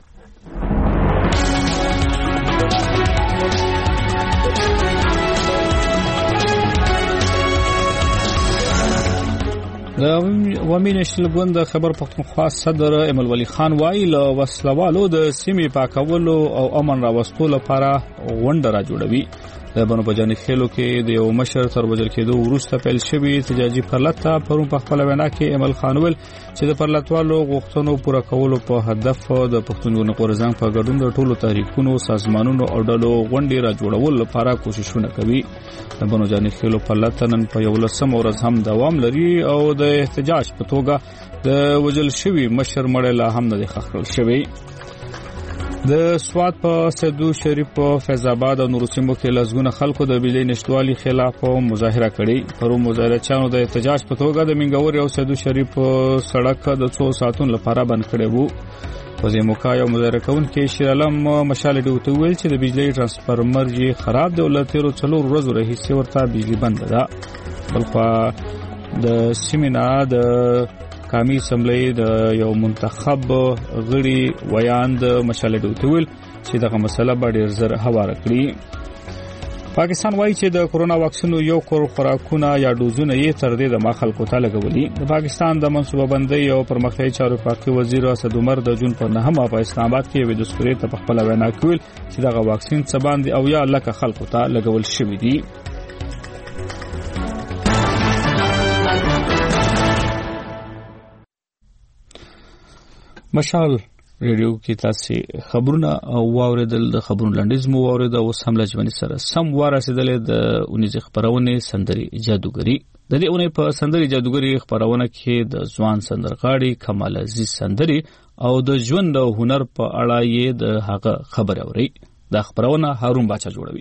د عوامي نېشنل ګوند د خیبر پښتونخوا صدر ایمل ولی خان وایي له وسلوالو د سیمې پاکولو او امن راوستلو لپاره غونډه را جوړوي. د بنو بجاني خېلو کې د یو مشر تر وژل کېدو وروسته پیل شوی احتجاجي پرلط پرون په خپل وینا کې ایمل خان ویل چې د پرلطوالو غوښتنو پوره کولو په هدف د پښتون غورځنګ په ګډون د ټولو تحریکونو سازمانونو او ډلو غونډې را جوړول لپاره کوششونه کوي. د بنو بجاني خېلو پرلط نن په 11 ورځ هم دوام لري او د احتجاج په توګه د وژل شوی مشر مړی لا هم نه ښخول شوی. د سوات په سیدو شریف په فیض آباد او نورو سیمو کې لزګونه خلکو د بجلی نشټوالي خلاف مظاهره کړې. پرون مظاهرچیانو د احتجاج په توګه د منګوري او سیدو شریف سړک د 2 ساعتونو لپاره بند کړی وو. په زموکا یو مظاهره کوونکي شیر علم مشال ډوته ویل چې د بجلی ترانسفارمر یې خراب دی او له 13 ورځو راهیسې ورته بجلی بند ده. بل په د سیمینا د قومي اسمبلی د یو منتخب غړي ویاند مشال ډوته ویل چې دغه مسله به ډیر زر هواره کړي. پاکستان وایي چې د کورونا واکسینو 1 کروڑ خوراکونه یا ډوزونه یې تر دې د مخالکو ته لګولي. د پاکستان د منصوبه بندۍ او پرمختیايي چارو وزارت وزیر اسد عمر د جون په 9 په اسلام آباد کې ویډیو سپریټ په خپل وینا کې ویل چې دغه واکسین څه باندې او یا لکه خلکو ته لګول شوی دی. مشال ریډیو کې تاسو خبرونه واوریدل، د خبرونو لنډیز مو واوریدل او سم لجونی سره سم ورسېدل د اونیز خبرونه سندري جادوګری. د دې اونۍ په سندري جادوګری خبرونه کې د ځوان سندرغاړي کمال عزیز سندري او د ژوند او هنر په اړه یې د هغه خبر اوري. د خبرونه هارون باچا جوړوي.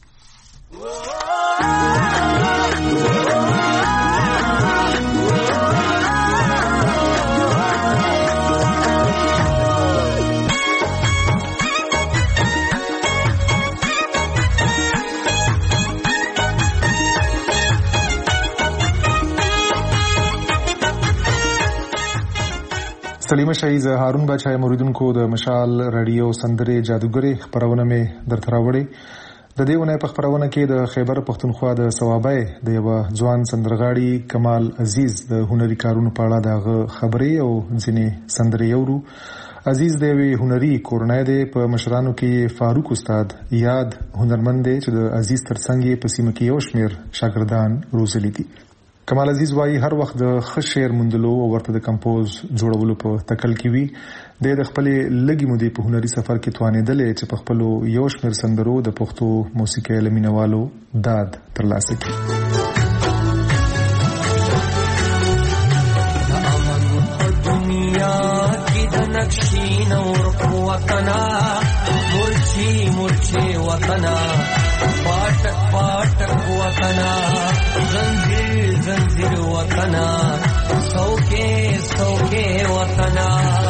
سلیمه شایز هارون بچای موریدونکو د مشال رادیو سندري جادوګری خبرونه می درته راوړي. د دې ونې په خبرونه کې د خیبر پښتونخوا د ثوابای د یو ځوان سندرغاړي کمال عزیز د هنري کارونو په اړه د خبرې او ځینې سندري یورو. عزیز د وی هنري کورنۍ د په مشرانو کې فاروق استاد یاد هنرمند دی چې د عزیز ترڅنګ په سیمه کې یو شمیر شاګردان روزلي دي. کمال عزیز وايي هر وخت د خشیر مندلو او ورته د کمپوز جوړولو په تکل کې وي. د خپل لګي مودې په هنري سفر کې توانېدل چې په خپل یو شمیر سندرو د پښتو موسیقي لمینوالو داد ترلاسه کړي. دنیا کې د نقشې نور وطنا مرچی مرچی وطنا پاټک پاټک وطنا زنجیر زنجیر وطنا سوکے سوکے وطنا.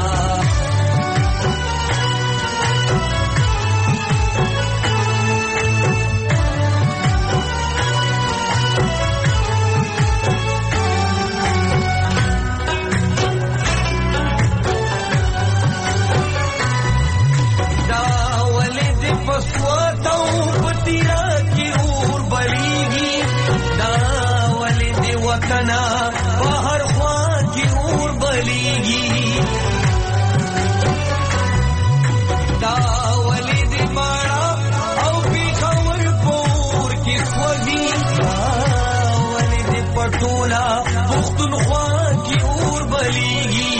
बाहर ख्वां की और बलीगी दावली दी बाड़ा औ भी खबर पोर की खोजी दावली दी पटोला पुख्तनख्वा की और बलीगी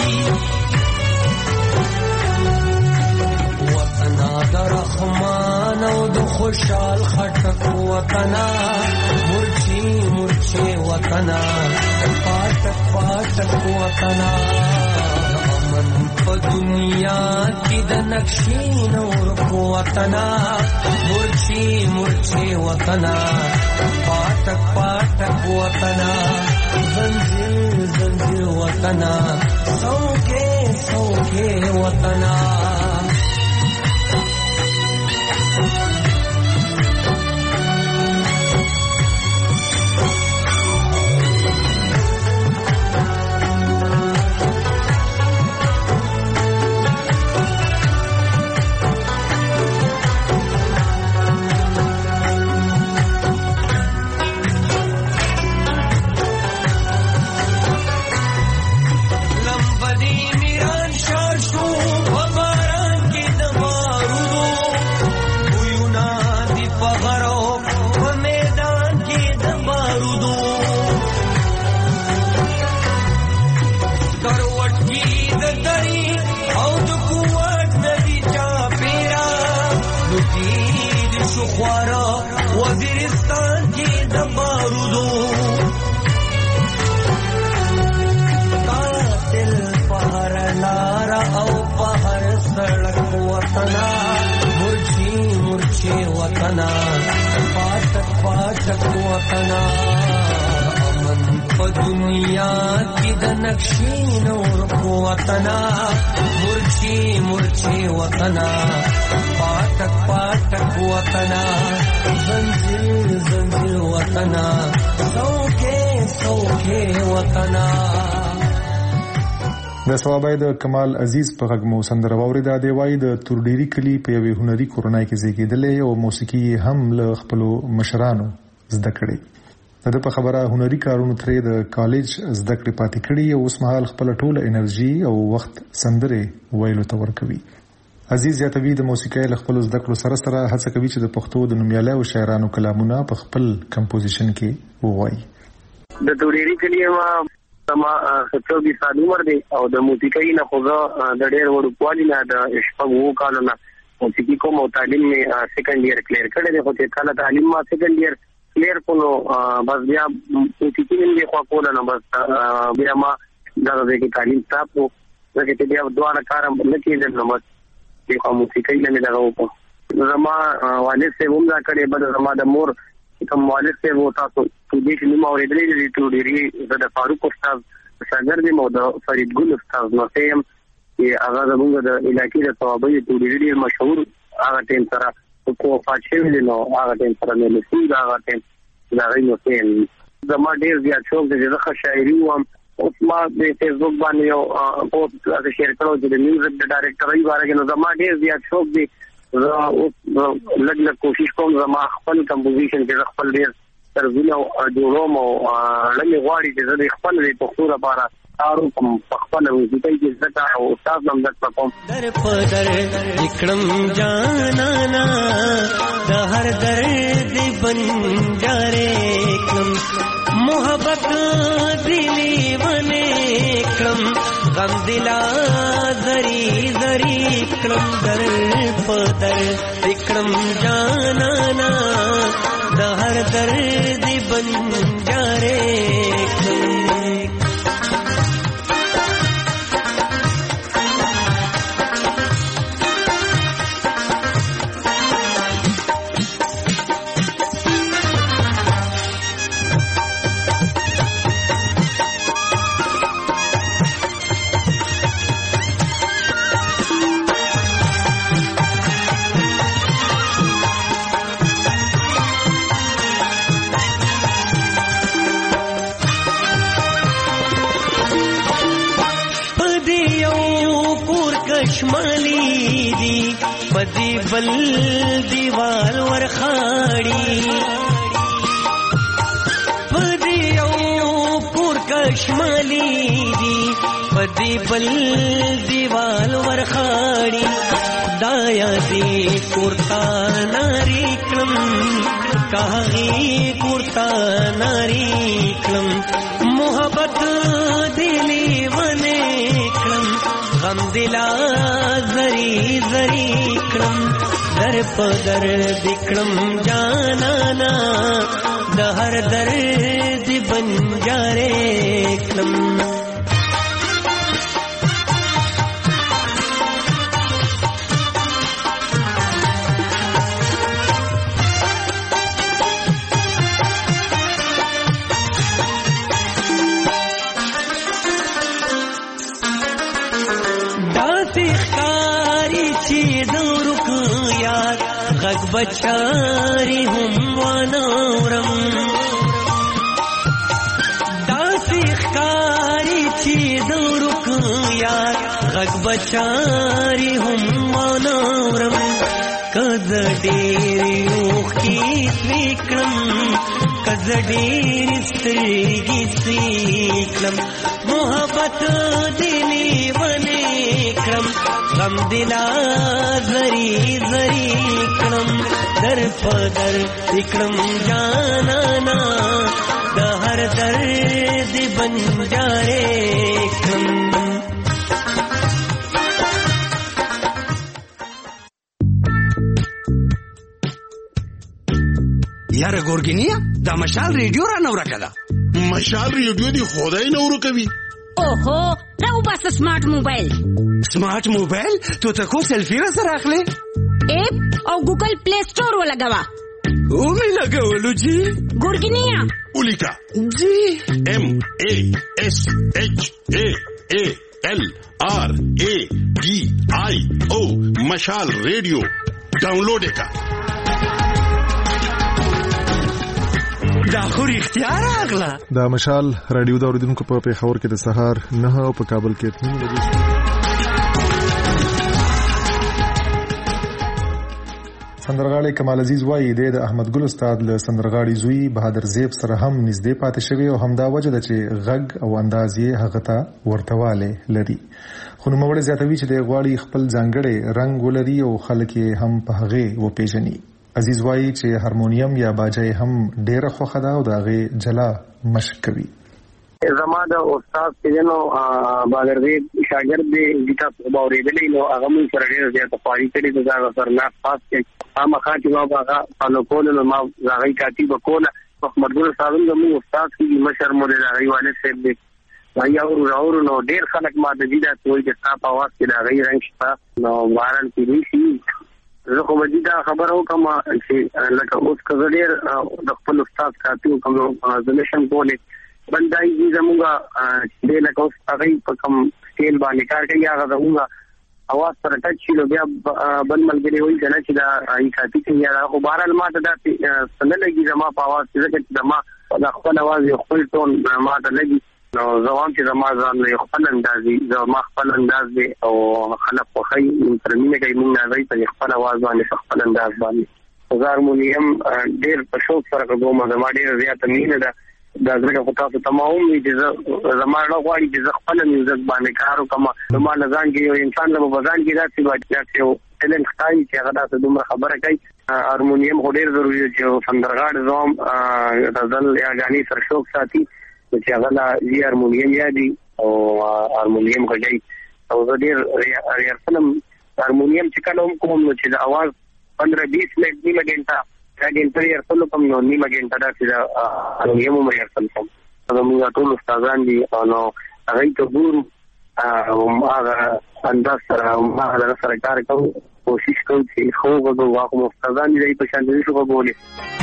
वतना द रहमान और द خوشال خټک وطنا مرچی مرچی وطنا پاټک پاټک وطنا امن په دنیا کې د نقشې نور وطنا مرچی مرچی وطنا پاټک پاټک وطنا زنجیر زنجیر وطنا سوکے سوکے وطنا पाटक पाटक वतना अमन प दुनिया की द नक्शी नूर को वतना मुर्ची मुर्ची वतना पाटक पाटक वतना जंजीर जंजीर वतना सौखे सौखे वतना د سوابای د کمال عزیز په غږ مو سندره واوریده دی وای د تورډيري کلی په یوې هنري کورنۍ کې زیږیدلې او موسیقي هم له خپل مشرانو زده کړې د په خبره هنري کارونو ترې د کالج زده کړې پاتې کړې او اوس مهال خپل ټوله انرژي او وخت سندره ویلو ته ورکوي عزیز یاتوی د موسیقۍ له خپل زده کړو سره سره هڅه کوي چې د پښتو د نومیالیو شاعرانو کلامونه په خپل کمپوزیشن کې ووایي د تورډيري کلی ما 24 سال عمر دی او د موسیقۍ نه خوځه د ډېر وړو کوالی نه د شپږو کالو نه موسیقي کوم او تعلیم می سیکنډ ایئر کلیر کړی دی خو چې کله تعلیم ما سیکنډ ایئر کلیر کولو بس بیا موسیقي نه خو کوله نه بس بیا ما دغه کې تعلیم تاسو چې بیا دواړه کارم لکه نو بس په موسیقۍ نه دغه وکړم زما والد سے هم دا کړی بل زما د مور کوم والد سے وو تاسو دې چې نو اوریدلې دي تورډيري د فاروق استاد شاګرد مو د فرید ګل استاد نو سیم چې هغه زموږ د علاقې د توابې تورډيري مشهور هغه ټیم سره کو فاچوي نو هغه ټیم سره مې لسی دا هغه ټیم دا غوښنه سیم زما ډېر زیات شوق د ځخه شاعري وم اوس ما د فیسبوک باندې یو پوسټ شیر کړو چې د میوزیک د ډایرکټرۍ باره کې نو زما ډېر زیات شوق دی لږ کوشش کوم زما خپل کمپوزیشن کې خپل ډېر ترونه جوړوم او لږ غواړي چې د خپل په خور لپاره کارو کوم خپل موسیقۍ کې زکه او استاد نام دک کوم در په در وکړم جانانا د هر درد بنجارې کړم محبت دلی ونه کړم غم دلا زری زری کړم در په در وکړم جانانا د هر درد بنجارې کړم شمالی دی پدی بل دیوال ورخاڑی پدی او پور کشمالی دی پدی بل دیوال ورخاڑی دایا دی کورتا ناری کلم کاغی کورتا ناری کلم محبت دلی ونے کلم غم دلا زری زری کړم در پدر دکړم جانانا د هر درد بنجارې کړم غږ بچاری هم وانورم داسې ښکاري چې د ورک یار غږ بچاری هم وانورم که زه ډېرې اوښکې سوې کړم که زه ډېرې سترګې سوې کړم محبت دې لیونې کړم غم دې لا زری زری کړم در پدر کړم جانانا د هر درد بنجارې کړم یاره ګورګینیا دا مشال ریډیو را نو راکړه مشال ریډیو دی خدای نو ورکوي اوهو راو بس سمارټ موبایل سمارټ موبایل تو ته کو سیلفی را سره اخلي اپ او ګوګل پلی سٹور ولګوا او می لګولو جی ګورګینیا ولیکا جی M A S H A A L R A D I O مشال ریډیو ډاونلوډ کا دا خو رښتیا راغله دا مشال رادیو د اوریدونکو په پیښور کې د سهار 9 او په کابل کې 3 بجې سندرغاړي کمال عزیز وایي د احمد ګل استاد له سندرغاړي زوی بهادر زیب سره هم نږدې پاتې شوی او همدا وجه ده چې غږ او انداز یې هغه ته ورتواله لري خو نو موږ زیاتوي چې د غواړي خپل ځانګړي رنگ ولري او خلک هم په هغه و پیژني عزیز وایي چې هارمونیم یا باجه هم ډېر خوخه ده او دغه جلا مشق کوي زما د استاد سينو باغردي شاګرد دی چې باورېدلې نو هغه مون سره ډېر زیات پاري کړی دا سر نه پاس کې هغه چې ما هغه فالو کول نو ما هغه کاتب کول محمد ګل صاحب زمو استاد کی مشر مو دی هغه والد صاحب دی یا اور نو ډېر خلک ما د دې د توي د تاسو आवाज کې دا غي رنګ شته نو وارن کې شي زه خو مجید خبر او کوم چې لکه اوس کزړیر د خپل استاد کاتو کوم ځلشن کولې بندای دې زموږه دې لکه اوس هغه په کوم سکیل باندې کار کوي هغه زموږه اواز سره ټچ شي بیا بل ملګری وایي چې دا ای کاتي کې یا خو بهرال ما ته دا څنګه لګي زما په आवाज چې زما د خپل आवाज یو خپل ټون ما ته لګي نو زوام چې زما ځان له خپل اندازي زما خپل انداز دی او خلک په خی ترمینه کوي موږ نه وایي په خپل आवाज باندې خپل انداز باندې هارمونیم ډېر په شوق سره کوم زما ډېر زیات مینه ده دا ځکه په تاسو تمام چې زما نه غواړي چې خپل میوزیک باندې کار وکم زما ځان کې یو انسان له بازار کې راځي چې یو ټیلنټ ښایي چې هغه تاسو دومره خبره کوي هارمونیم ډېر ضروري دی چې سندرغاړ زوم غزل یا غاني سره شوق ساتي چې هغه لا هارمونیم یادي او هارمونیم غږی او ډېر ریاض هارمونیم چې کله کوم چې د आवाज 15-20 منټ نیمه غنټه ګنټه یې ارسل کوم نو نیمه غنټه دا چې هارمونیم مې ارسل کوم زموږ ټول استادان دي نو هغه ته ګورو او هغه انداز سره هغه سره کار کوو کوشش کوو چې خو وګورو واقعا استادان دې په شان دي شو وګوري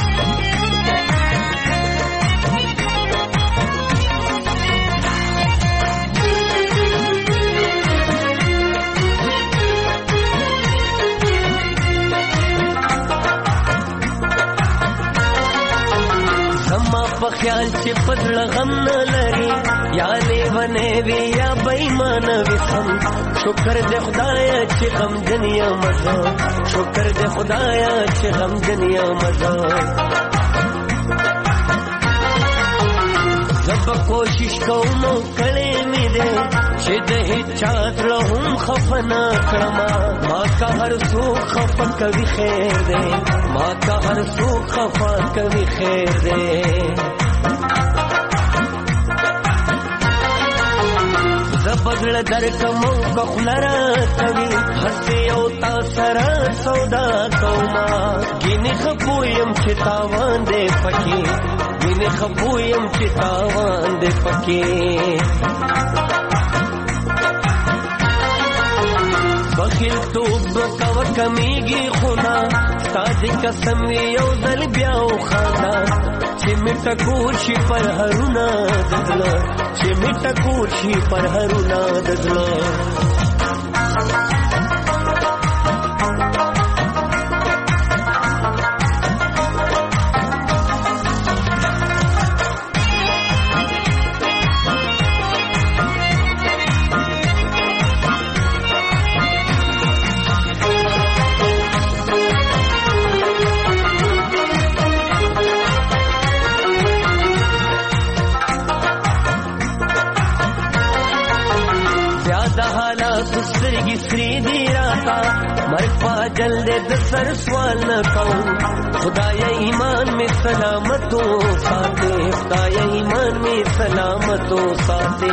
په خیال چې پدړه غم نه لري یا لیونه وی یا بېمانه وي سم شکر دې خدایا چې غم دنیا مزه شکر دې خدایا چې غم دنیا مزه زب کوشش کوم کړې مې دې چې د هیچا له هم خفنا کړم ما کا هر څو خف کوي خیر دې ما کا هر څو خف کوي خیر دې پزړه درکمو کخلرا کوي هسه او تا سره سودا کوما ګینه خپویم چې تاوان دې پکې ګینه خپویم چې تاوان دې پکې بخیل توب کوا کمیږي خونا تاج قسم یو ځل بیا وخانا چې میټه کوشي پر هرونا دغلا چې میټه کوشي پر هرونا دغلا سترګي سری دی راتا مرګ پاجل دې د سر سوال نه کوم خدای ایمان می سلامتو ساته خدای ایمان می سلامتو ساته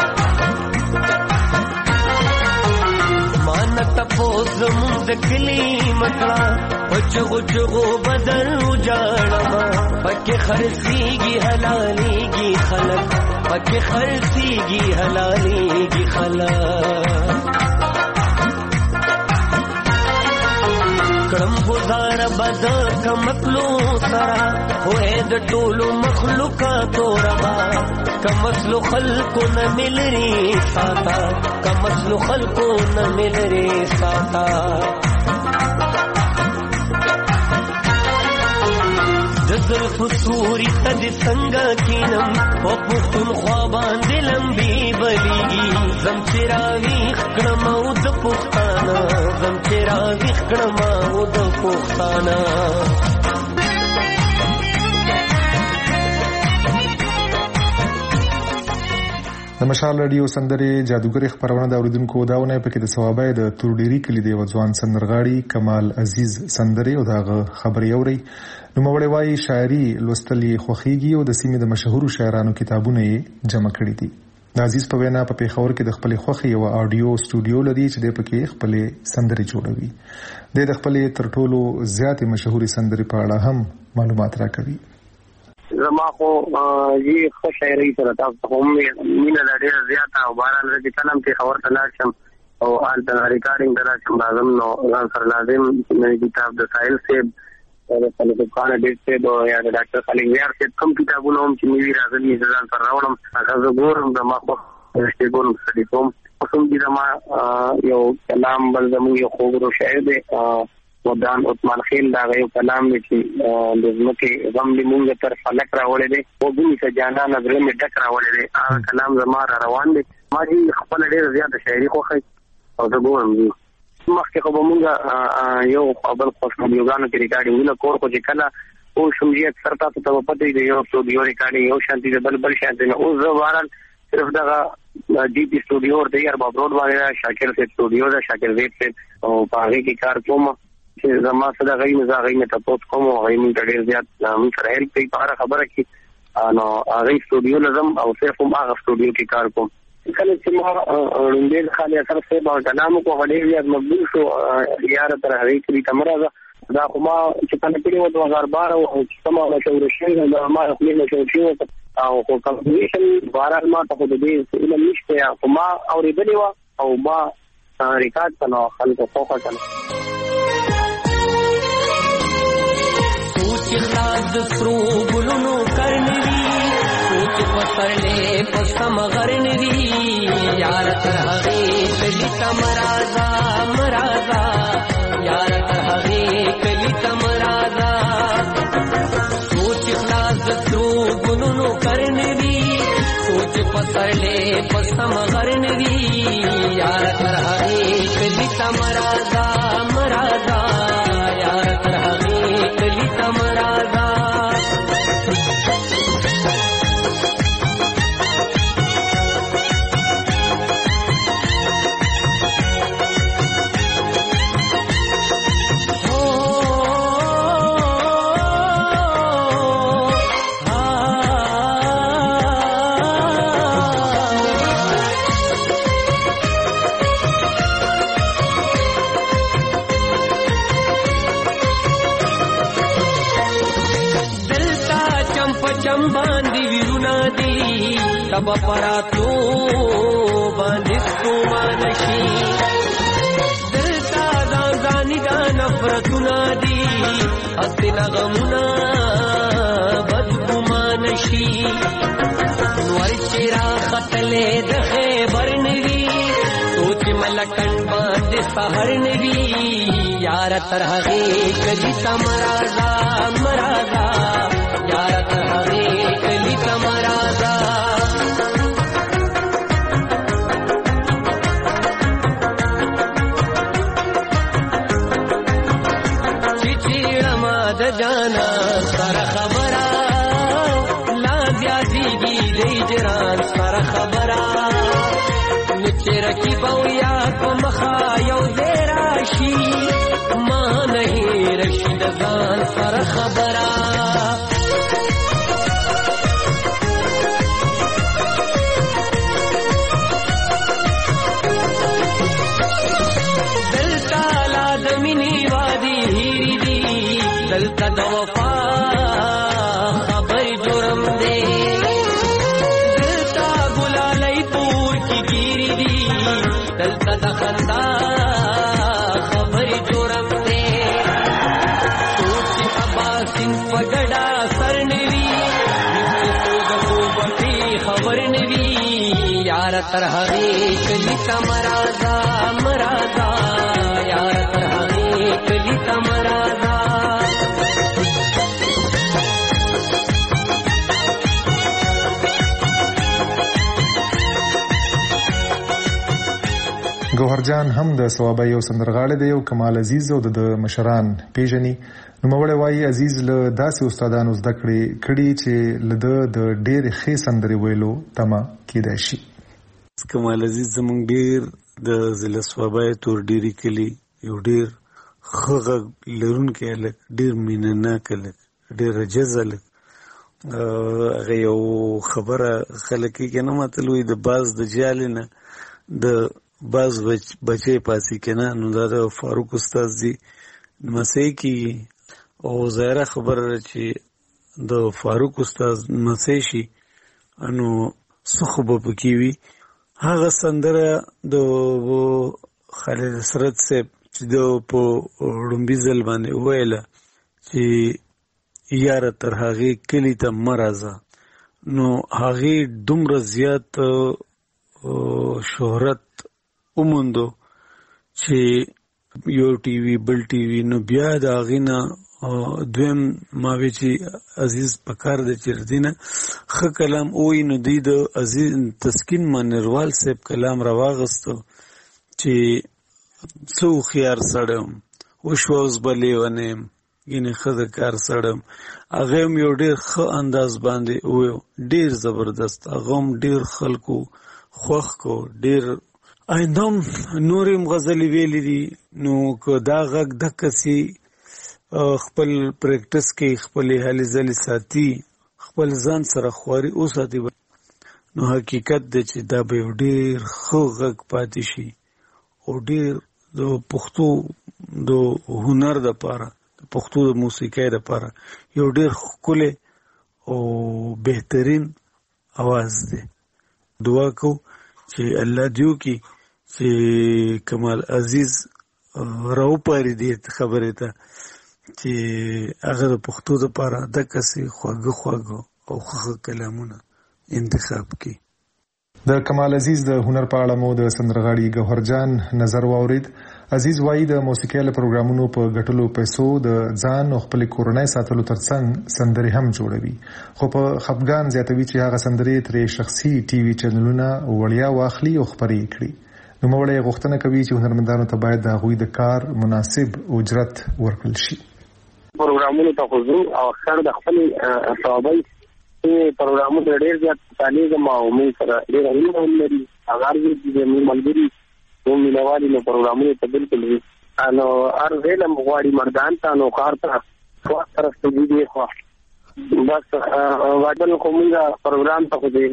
مان تپوز مونږ کلی مکړه پچغو بدل وجاړما پکې خرسيږي حلاليږي خلک پکې خرسيږي حلاليږي خلک کړم گزار بد کمکلو سرا ہوئے د ټولو مخلوقاتو ربا کمسلو خلقو نه ملري ساتا کمسلو خلقو نه ملري ساتا دزل فسوری تد څنګه کینم او پختون خوابان دلم بی بلیږي زم چراوی کړم او د پښتانه زم چراوی کړم او د پښتانه د مشال رادیو سندره جادوګر خبرونه د اوریدونکو داونه پکې د ثوابای د تورډيري کلی دی وځوان سندرغاړي کمال عزیز سندره او دغه خبري اوري نو مړی وای شاعري لوستلي خوخيږي او د سیمې د مشهورو شاعرانو کتابونه یې جمع کړي دي د عزیز په وینا په پیښور کې د خپل خوخي او اډیو سټوډیو لري چې د پکې خپل سندري جوړوي د خپل تر ټولو زیاتې مشهوري سندري په اړه هم معلومات راکوي زما خو یي خو شاعري سره تاسو هم مینه ډېره زیاته او باران رځي کلم کې خبر تلل شم او ان د ریکارډینګ دراشم لازم نو سره لازم مې کتاب د سایل سیب او د فلسفه ډېر څه دو یا د ډاکټر خلیل ویار څخه کوم کتابونه هم چې نیوی راغلي ځان پر راوړم هغه زه ګورم د ما خو څه ګورم څه کوم کوم دي ما یو کلام بل زموږ یو خوږو شاعر دی ودان عثمان خیل دا یو کلام دی چې د زمکه غم دې مونږ تر فلک راوړې دي او دې څه جانا نظر مې ډک راوړې دي هغه کلام زما را روان دي ما دې خپل ډېر زیات شاعري خوښي او زه ګورم دي مخکې خو مونږ یو خپل خوشو یوګانو کې ریکارډینګ نه کور خو چې کله او شمجیت سره تاسو ته پته دی یو سټوډیو ریکارډینګ یو شانتي بل شانتي نه او زه وارن صرف دا جی پی سټوډیو ورته یار بابروډ باندې شاکر سے سټوډیو دا شاکر زید سے او باغی کې کار کوم چې زما سره غي مزاغي نه تاسو کوم او غي مونږ ډېر زیات مونږ سره هیلپ کوي په اړه خبره کې نو هغه سټوډیو لازم او صرف هم هغه سټوډیو کې کار کوم کله چې ما ډېر خالي اثر څه باور کلام کو غړي یاد مقبول شو یار تر هغه کې تمرازه دا کومه چې کله په 2012 او کومه مشهور شي دا ما خپل مشهور شي او کمپیوټر بارال ما ته د دې علم نشته یا ما اوریدلی و او ما ریکارډ کړو خلکو فوکس کړو سوچ راز سرو ګلونو کرنوي سوچ وسرلې پسم غرنوي یار تر هغه کلی تمرازا مرازا یار تر هغه کلی تمرازا سوچ راز سرو ګلونو کرنوي سوچ وسرلې پسم غرنوي یار تر هغه کلی تمرازا مرازا یار تر هغه کلی تمرازا تب پراتو باندې ګمان شي دلتا ځاني دا نفرتونه دي اصل غمونه بد ګمان شي ورچرا خطلې د خیبر نوي سوچ ملکن باندې سحر نوي یار تر هغه کلی تمرازا مرازا یار تر هغه کلی تمرازا چیچیړه ما د جانا سره خبره لا زیاتېږي د هجران سره خبره نچر کی بویا کو مخا یو دې راشي ما نه رشد ځان سره خبره دلتا لا د مینې وادي هېرې دي دلتا د وفا خبر جرم دی دلتا ګلالۍ پور کی ګیرې دي دلتا د خندا خبر جرم دی سوچ ابا سین پګړا سر نوي خبر نوي یار تر هغه کلی تمرازا مرازا یار تر هغه کلی تمرازا ګوهرجان هم د ثوابه یو سندرغاړی دی او کمال عزیز او د مشران پیژني نوموړی وایي عزیز له داسې استادانو زده کړي چې له د ډېرې ښې سندرې ویلو تمه کیدای شي. کمال عزیز زموږ ډېر د ضلع ثوابه تور ډېرې کلي یو ډېر ښه غږ لرونکی هلک ډېر مینهناک هلک ډېر رجز هلک هغه یو خبره خلک یې که نه متل وایي د باز د جالې نه د باز بچی پاسې که نه نو دا د فاروق استاد دی نمسی کېږي او ظاهره خبره ده چې د فاروق استاد نمسی شي نو څه خو به پکې وي. هغه سندره د خالد حسرت صاحب چې د په ړومبي ځل باندې وویله چې یاره تر هغې کلي ته مه راځه نو هغې دومره زیات شهرت وموندو چې یو ټي وي بل ټي وي نو بیا د هغې نه دویم ما وی چې عزیز پکار دی چې ردینه ښه کلام ووایي نو دوی د عزیز تسکین منیروال صاحب کلام راواغستو چې څه هوښیار سړی یم وشوه اوس به لیونی یم ګینې ښه د کار سړی یم هغه هم یو ډېر ښه انداز باندې وویو ډېر زبردست هغه هم ډېر خلکو خوښ کو ډېر آینده هم نورې هم غزلې ویلې دي نو که دا غږ دقسې خپل پریکټس کې خپلې هلې ځلې ساتي خپل ځان سره خواري وساتي نو حقیقت دی چې دا به یو ډېر ښه غږ پاتې شي او ډېر د پښتو د هنر دپاره د پښتو د موسیقۍ دپاره یو ډېر ښکلی او بهترین اواز دی. دعا کو چې الله دیو کی چې کمال عزیز راوپاري دې خبرې ته چې هغه د پښتو دپاره دقسې خواږه او ښه کلامونه انتخاب کړي. د کمال عزیز د هنر په اړه مو د سندرغاړي ګوهرجان نظر واورید. عزیز وایي د موسیقۍ له پروګرامونو په ګټلو پیسو د ځان او خپل کورنۍ ساتلو ترڅنګ سندرې هم جوړوي خو په خپګان زیاتوي چې هغه سندرې ترې شخصي ټي وي چینلونه وړیا واخلي او خپرې کړي. نوموړی غوښتنه کوي چې هنرمندانو ته باید د هغوی د کار مناسب اجرت ورکړل شي. پروګرامونو ته خو او اکثر د خپل صحابه پروګرامونو ډېر زیات تعلیم او موږ سره ډېر علم لري هغه دې موږ ملګري و مینوالي نو پروګرامونو ته بالکل نو هر ویله مغواړي مردان ته نو کار ته خو طرف ته دي خو بس واټن کومه پروګرام ته دې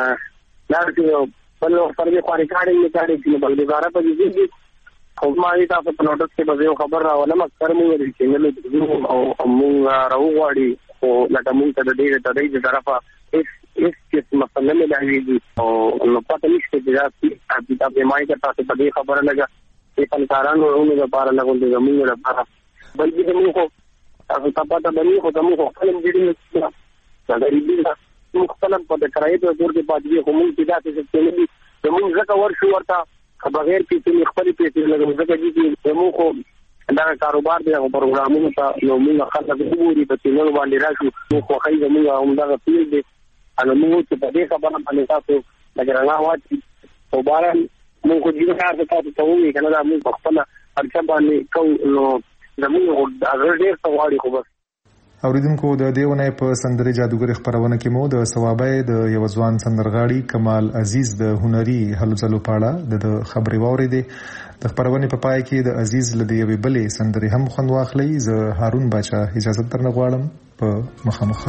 لارټي په نو پر دې خاري کاړي چې بل دې بارا په دې خو ما دې تاسو په نوټس کې به خبر راولم اکثر موږ دې چینل او موږ راوغواړي او لکه موږ ته د دې طرفه هیڅ هیڅ مسله نه لري او نو پته نشته چې دا کتاب یې مای ته تاسو په دې خبره لګا چې پنځارانو ورونو لپاره لګول دي زموږ لپاره بلکې زموږ تاسو ته پته باندې خو زموږ خپل دې نه دا غریبي مختلف په کرایې په دور کې پاتې کوم چې دا څه چې زموږ ځکه ورشو ورته بغیر چې خپل پیسې لګول ځکه چې زموږ دا کاروبار دی او پروګرامونو ته یو موږ خلک وګوري په تیلو باندې راشو خو خای زموږ هم دا پیل دی ان موږ چې په دې خبره باندې تاسو لګرانه واچي او باران موږ دې کار ته تاسو وایي کنه دا موږ خپل ارچا باندې کو نو زموږ هغه ډېر سوالي خو بس اوریدونکو د دیونه په سندري جادوګر خبرونه کې مو د ثوابای د یو ځوان سندرغاړي کمال عزیز د هنري هلو ځلو پاړه د خبري ووري دي د خبرونه په پای کې د عزیز لدی یوې بلې سندري هم خوند واخلي ز هارون باچا اجازه ترنه غواړم په مخامخه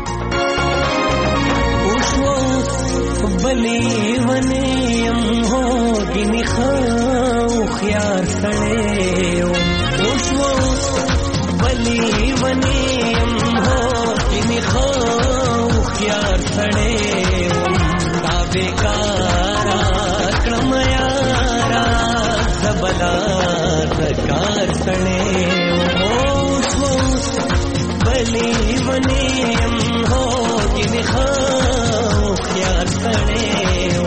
بلی ونیم هو گنی خو خیار سړیو اوشو بلی ونیم هو گنی خو خیار سړیو تا بیکارا کړم یارا زبلا کار سړیو اوشو بلی ونیم هو گنی خو خیار سړیو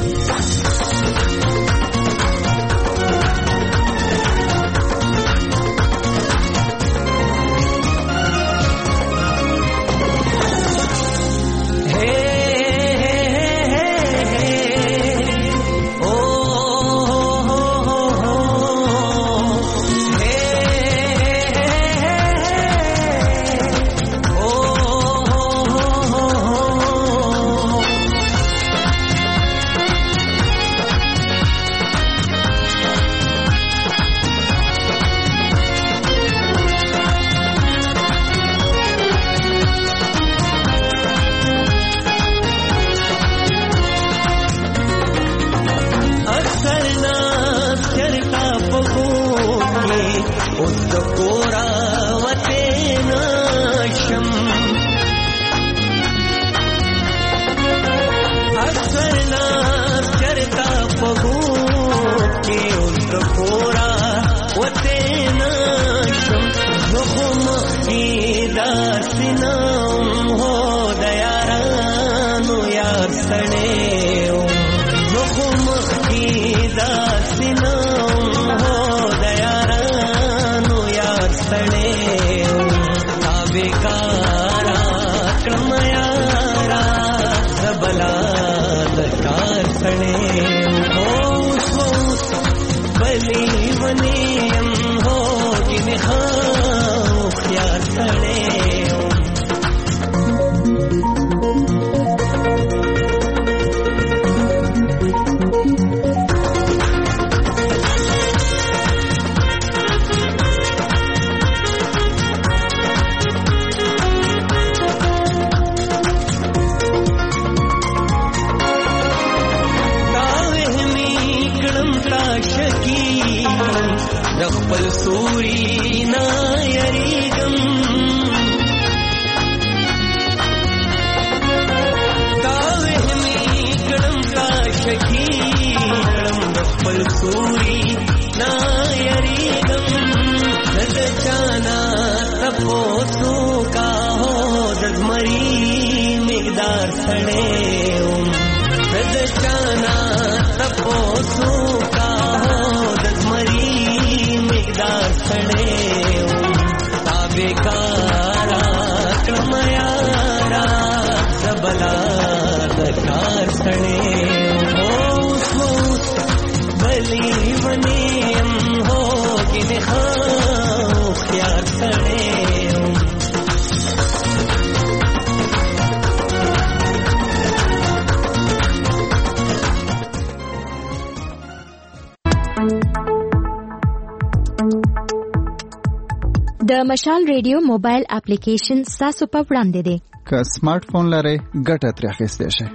د مشال ریډیو موبایل اپلیکیشن تاسو په وړاندې دی که سمارټ فون لرئ ګټه ترې اخیستی شئ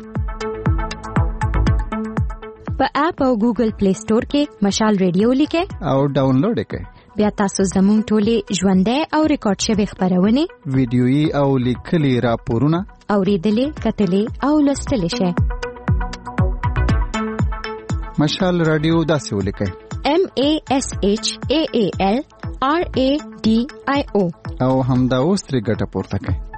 په اپ او ګوګل پلی سٹور کې مشال ریډیو لیکئ او ډاونلوډ یې کړئ بیا تاسو زموږ ټولې ژوندۍ او ریکارډ شوی خبرونه ویډیويي او لیکلي راپورونه اوریدلې کتلې او لوستلې شئ. مشال رادیو داسې ولیکئ MASHAAL RADIO او همدا اوس ترې ګټه پورته کړئ.